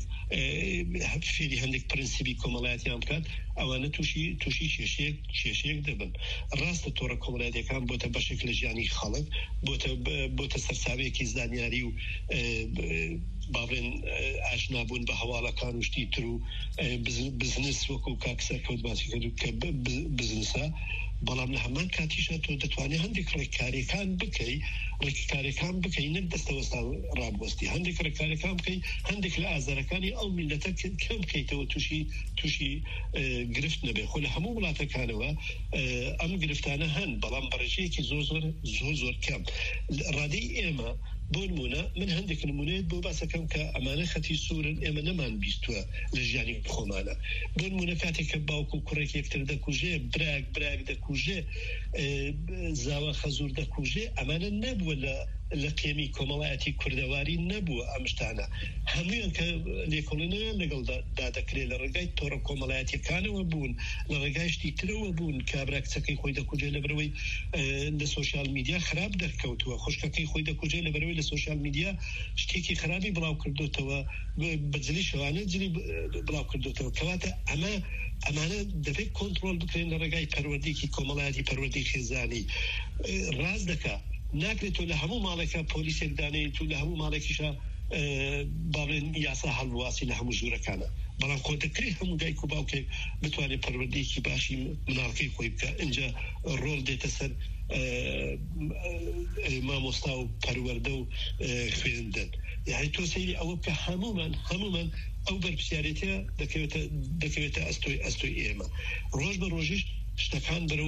هەندێک پرینسیپی کۆمەڵایەتیان بکات ئەوانە تووشی کێشەیەک دەبن. ڕاستە تۆڕە کۆمەڵایەتەکان بۆتە بەشێک لە ژیانی خەڵک بۆتە سەرچاوەیەکی زانیاری و باڵێن ئاشنابوون بە هەواڵەکان و شتی تر و بزنس وەکو کاکسەر کەوت باسی کرد کە بزنسە بەڵام لە هەمان کاتیشە تۆ دەتوانێت هەندێک ڕێککاریەکان بکەی نەک دەستەوەستا ڕابوەستی هەندێک ڕێککاریەکان بکەی هەندێک لە ئازارەکانی ئەو میلەتە کەم بکەیتەوە تووشی گرفت نەبێ خۆ لە هەموو وڵاتەکانەوە ئەم گرفتانە هەن بەڵام بەڕێژەیەکی زۆر کەم ڕادەی ئێمە بۆ نمونە من هەندێک نمونەیەت بۆ باسەکەم کە ئەمانە خەتی سوورن ئێمە نەمان بیستووە لە ژیانی خۆمانە بۆ نمونە کاتێک کە باوک و کوڕێک یەکتر دەکوژێ براک دەکوژێ زاوە خەزوور دەکوژێ ئەمانە نەبووە لە قێمی کۆمەڵایەتی کوردەواری نەبووە ئەم شتانە هەموویان کە لێکۆڵینەوە لەگەڵ دادەکرێت لە ڕێگای تۆڕە کۆمەڵایەتیەکانەوە بوون لە ڕێگای شتی ترەوە بوون کابرا کچەکەی خۆی دەکوژێ لە بەرەوەی لە سوشیال میدیا خراپ دەرکەوتووە خوشکەکەی خۆی دەکوژێ لە بەرەوەی لە سوشیال میدیا شتێکی خراپی بڵاو کردوتەوە بەجلی شەوانە جلی بڵاو کردوتەوە کەواتە ئەمانە دەبێت کۆنتڕۆل بکرێن لە ڕێگای پەروەردەیەکی کۆمەڵایەتی پەروەردەی خێزانی ڕاست دەکات ناکرێتەوە لە هەموو ماڵێکە پۆلیسێک دانێت و لە هەموو ماڵێکیشە باڵێن یاسا هەڵواسی لە هەموو ژوورەکانە بەڵام خۆتەکری هەموو دایک و باوکێک بتوانێت پەروەردەیەکی باشی منداڵەکەی خۆی بکە اینجا ڕۆڵ دێتە سەر مامۆستا و پەروەردە و خوێندن یعنی تۆ سەیری ئەوە بکە هەمومان ئەو بەرپرسیارەتە دەکەوێتە ئەستۆی ئێمە ڕۆژ بە ڕۆژیش شتەکان بەرەو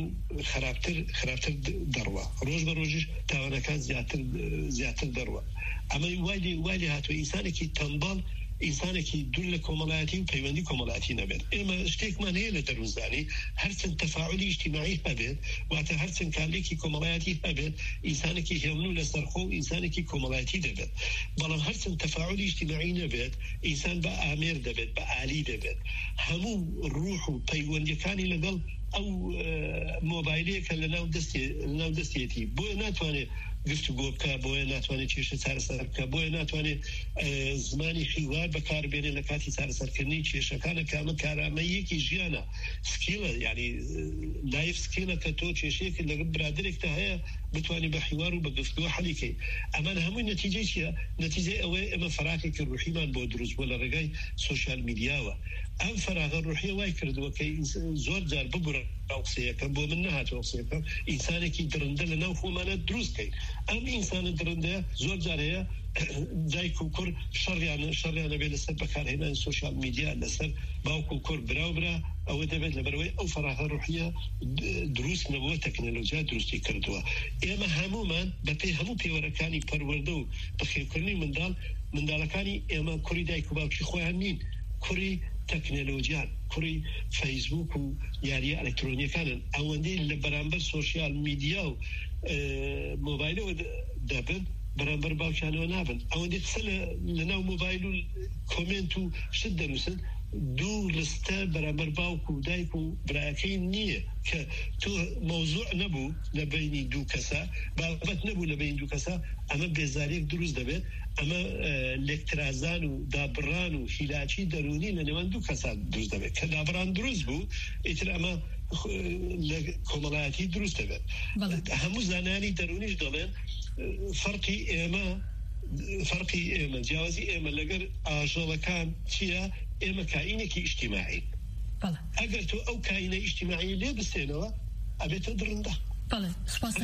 خراپتر دەڕوە ڕۆژ بە ڕۆژیش تاوانەکان زیاتر دەڕوە ئەمە وای هاتووە ئینسانێکی تەنبەڵ ئینسانێکی دوور لە کۆمەڵایەتی و پەیوەندی کۆمەڵایەتی نەبێت ئێمە شتێکمان هەیە لە دەروونزانی هەرچەند تەفاعلی اجتیماعی هەبێت واتە هەرچەند کارلێکی کۆمەڵایەتی هەبێت ئینسانێکی هێمن و لەسەرخۆ و ئینسانێکی کۆمەڵایەتی دەبێت بەڵام هەرچەند تەفاعلی اجتیماعی نەبێت ئینسان بە ئامێر دەبێت بە عالی دەبێت هەموو ڕوح و پەیوەندیەکانی لەگەڵ ئەو مۆبایلەیەکە لە ناو دەستێتی بۆیە ناتوانێت گفتوگۆ بکە بۆیە ناتوانێت کێشە چارەسەر بکە بۆیە ناتوانێت زمانی حیوار بەکاربێنێ لە کاتی چارەسەرکردنی کێشەکانە کە ئەمە کارامەیەکی ژیانە سکیلە یعنی لایف سکیلە کە تۆ کێشەیەکە لەگەڵ برادرێکدا هەیە بتوانێت بە حیوار و بە گفتوگۆ حەلیکەی ئەمانە هەمووی نەتیجەی چییە؟ نەتیجەی ئەوەیە ئێمە فەراغێکی ڕوحیمان بۆ دروست بووە لە ڕێگای سۆشیال میدیاوە ئەم فەراغە ڕوحیە وای کردووە کە زۆر جار ببوورە قسەیەکەم بۆ من نەهاتەوە قسەیەکەم ئینسانێکی درندە لە ناو خۆمانە دروستکەین ئەم ئینسانە درندە زۆر جار هەیە دایک و کوڕ شەڕیانە بێت لەسەر بەکارهێنانی سۆشیال میدیا لەسەر باوک و کوڕ برا ئەوە دەبێت لەبەرەوەی ئەو فەراغە ڕوحیە دروست نەبووە تەکنۆلۆژیا دروستی کردووە ئێمە هەمومان بە پێی هەموو پێوەرەکانی پەروەردە و بەخێوکردنی منداڵەکانی ئێمە کوڕی دایک و باوکی خۆیان نین کوڕی تەکنۆلۆژیان کوڕی فەیسبوک و یاریە ئەلکترۆنیەکانن ئەوەندەی لە بەرامبەر سۆشیال میدیا و مۆبایلەوە دەبن بەرامبەر باوکیانەوە نابن ئەوەندەی قسە لە ناو مۆبایل و کۆمنت و شت دەنووسن دوو لستە بەرامبەر باوک و دایک و برایەکەی نییە کە تۆ مەوزوع نەبوو لە بینی دوو کەسە بابەت نەبوو لە بینی دوو کەسە ئەمە بێزاریەک دروست دەبێت ئەمە لێکترازان و دابڕان و هیلاکی دەرونی لە نێوان دوو کەسە دروست دەبێت کە دابڕان دروست بوو ئیتر ئەمە لە کۆمەڵایەتی دروست دەبێت هەموو زانانی دەرونیش دەڵێن فەرقی ئێمە جیاوازی ئێمە لەگەر ئاژەڵەکان چییە؟ ئێمە کائینێکی ئیجتیماعی ئەگەر تۆ ئەو کائینە ئیجتیماعی لێ بستێنەوە ئەبێتە درندە بەڵێ سپاس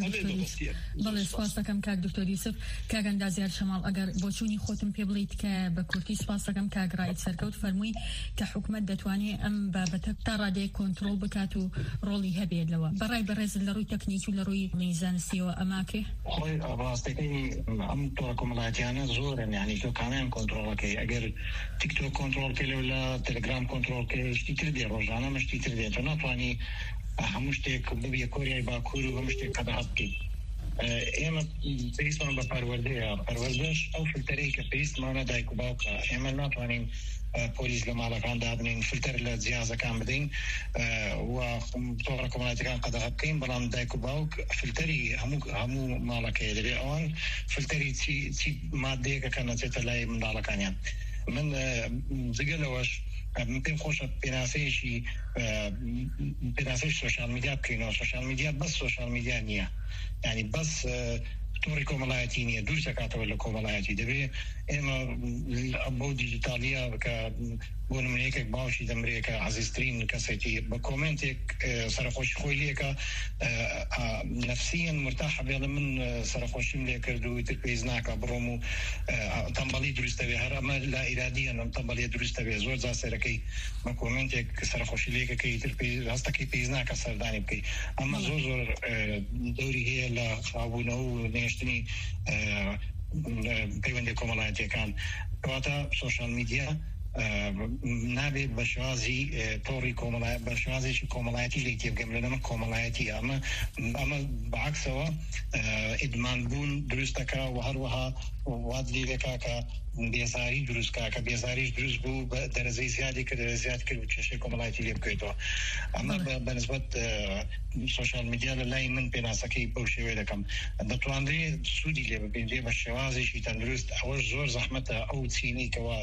دەکەم کاک دکتۆر یوسف کاک ئەندازیار شەماڵ ئەگەر بۆ چوونی خۆتم پێ بڵیت کە بە کورتی سپاس دەکەم کاک ڕایت سەرکەوت فەرمووی کە حکومەت دەتوانێت ئەم بابەتە تا ڕادەیەک کۆنتڕۆڵ بکات و ڕۆڵی هەبێت لەوە بەڕای بەڕێز لە ڕووی تەکنیکی و لە ڕووی زانستیەوە ئەماکێ خۆی ڕاستەکەی ئەم تۆڕە کۆمەڵایەتیانە زۆرن یعنی تۆ کامیان کۆنتڕۆڵەکەی ئەگەر تیکتۆک کۆنتڕۆڵ کەی لە تەلەگرام کۆنتڕۆڵ کەی شتی تر دێ ڕۆژانە مشتی تر دێت تۆ ناتوانی هەموو شتێک ببیە کۆریای باکوور و هەموو شتێک قەدەغەت بکەیت ئێمە پێویستمان بە پەروەردەیە پەروەردەش ئەو فلتەرەی کە پێویستمانە دایک و باوکە ئێمە ناتوانین پۆلیس لە ماڵەکان دابنین فلتەر لە جیازەکان بدەین و تۆڕە کۆمەڵایەتیەکان قەدەغەت بکەین بەڵام دایک و باوک فلتەری هەموو ماڵەکەیە دەبێت ئەوان فلتەری چی مادەیەکە کە نەچێتە لای منداڵەکانیان من جگەلەوەش من پێم خۆشە پێناسەی سۆشیال میدیا بکەینەوە سۆشیال میدیا بەس سۆشیال میدیا نییە یعنی بەس تۆڕی کۆمەڵایەتی نییە دوور دەکاتەوە لە کۆمەڵایەتی دەبێت ئێمە بۆ دیجیتالیە کە بۆ نمونەیەکێک باوشی دەمرێکە عزیزترین کەسێکی بە کۆمنتێک سەرخۆشی خۆی لێکە نەفسیەن مرتاحە بێڵە من سەرخۆشیم لێ کرد و تر پێیز ناکە بڕۆم و تەمبەڵی دروستەوێ هەر ئەمە لا ئیرادیە ئەم تەمبەڵیە دروستەوێ زۆر جا سەرەکەی بە کۆمنتێک سەرخۆشی لێکەکەی تر هەستەکەی پێیز ناکە سەردانی بکەی ئەمە زۆر دەوری هەیە لە خابوونەوە و نێشتنی پەیوەندی کۆمەڵایەتیەکان کەواتە سۆشیال میدیا نابێت بە شێوازی تۆڕی کۆمەڵایەت بە شێوازێکی کۆمەڵایەتی لێ تێبگەم لەنەمە کۆمەڵایەتی ئەمە بەعکسەوە ئیدمانبوون دروستەکە و هەروەها واد لێکا کە بێزاری دروستکە کە بێزاریش دروست بوو بە دەرەزەی زیادی کە دەرەزەی زیاد کرد و کێشەی کۆمەڵایەتی لێ بکەیتەوە ئەمە بەنسبەت سۆشیال میدیا لە لای من پێناسەکەی بەو شێوەیە دەکەم دەتوانرێت سوودی لێ ببێنرێ بە شێوازێکی تەندروست ئەوەش زۆر زەحمەتە ئەو چینی کەەوە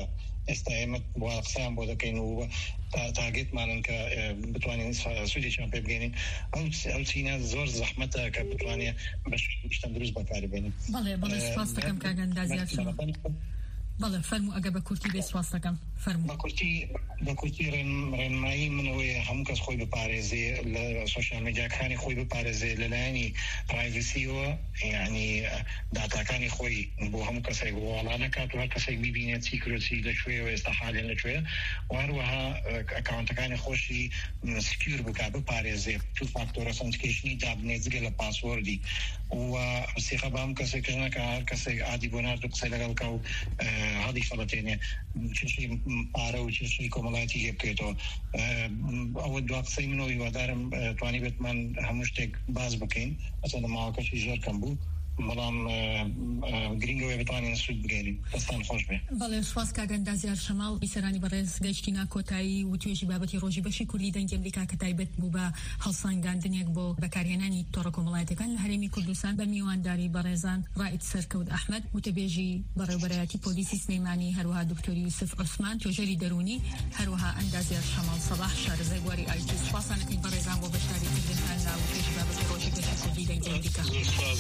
استعمت واقسام بوده كأنه تاجت مالن كبتواني سودي شامبي بجينين أو سينا زور زحمتها كبتواني باش تندرس بكاري بيني. بله سپاس دکم که اندازیار شما. بله فرمو اگه با کورتی به سپاس دکم فرمو. با کورتی رنمایی منوی هم کس خوی بپارزی لسوشال میدیا کانی خوی بپارزی للانی پرایوسی و یعنی داتا کانی خوی بو هم کسی گوالا نکات و هر کسی میبینه سیکروسی لشوی و استحالی لشوی و هر وها اکاونت کانی خوشی سکیور بکا بپارزی تو فاکتور اسنتیکیشنی داب نزگی لپاسوردی و سیخه با هم کسی کجنا که هر کسی عادی بونار دو کسی لگل که هذه فلتين شيء بارو شيء كمالاتي يبكيتو أود وقت سيمنو يودارم تواني بتمن همشتك باز بكين أصلا ما كشي جر كمبو ملام گرینگوی بتوانین سود بگیریم دستان خوش به بله سپاس که اندازیار شمال بیسرانی برز گشتینا کوتایی و تویشی بابتی روزی باشی کردی دنگ امریکا کتایبت بو با هەڵسانگاندن یەک بۆ بەکارهێنانی تۆڕە کۆمەڵایەتەکان لە هەرێمی کوردستان بە میوانداری بەڕێزان ڕائید سەرکەوت ئەحمەد وتەبێژی بەڕێوەبەرایەتی پۆلیسی سلەیمانی هەروەها دکتۆری یوسف عوسمان تۆژەری دەرونی هەروەها ئەندازیار شەمال سەباح شارەزای گواری ئایتی سوپاسانەکەین بەڕێزان بۆ بەشداریکردنتان لا و تویشی بابەتی ڕۆژی باشی کردی دەنگ ئەمریکا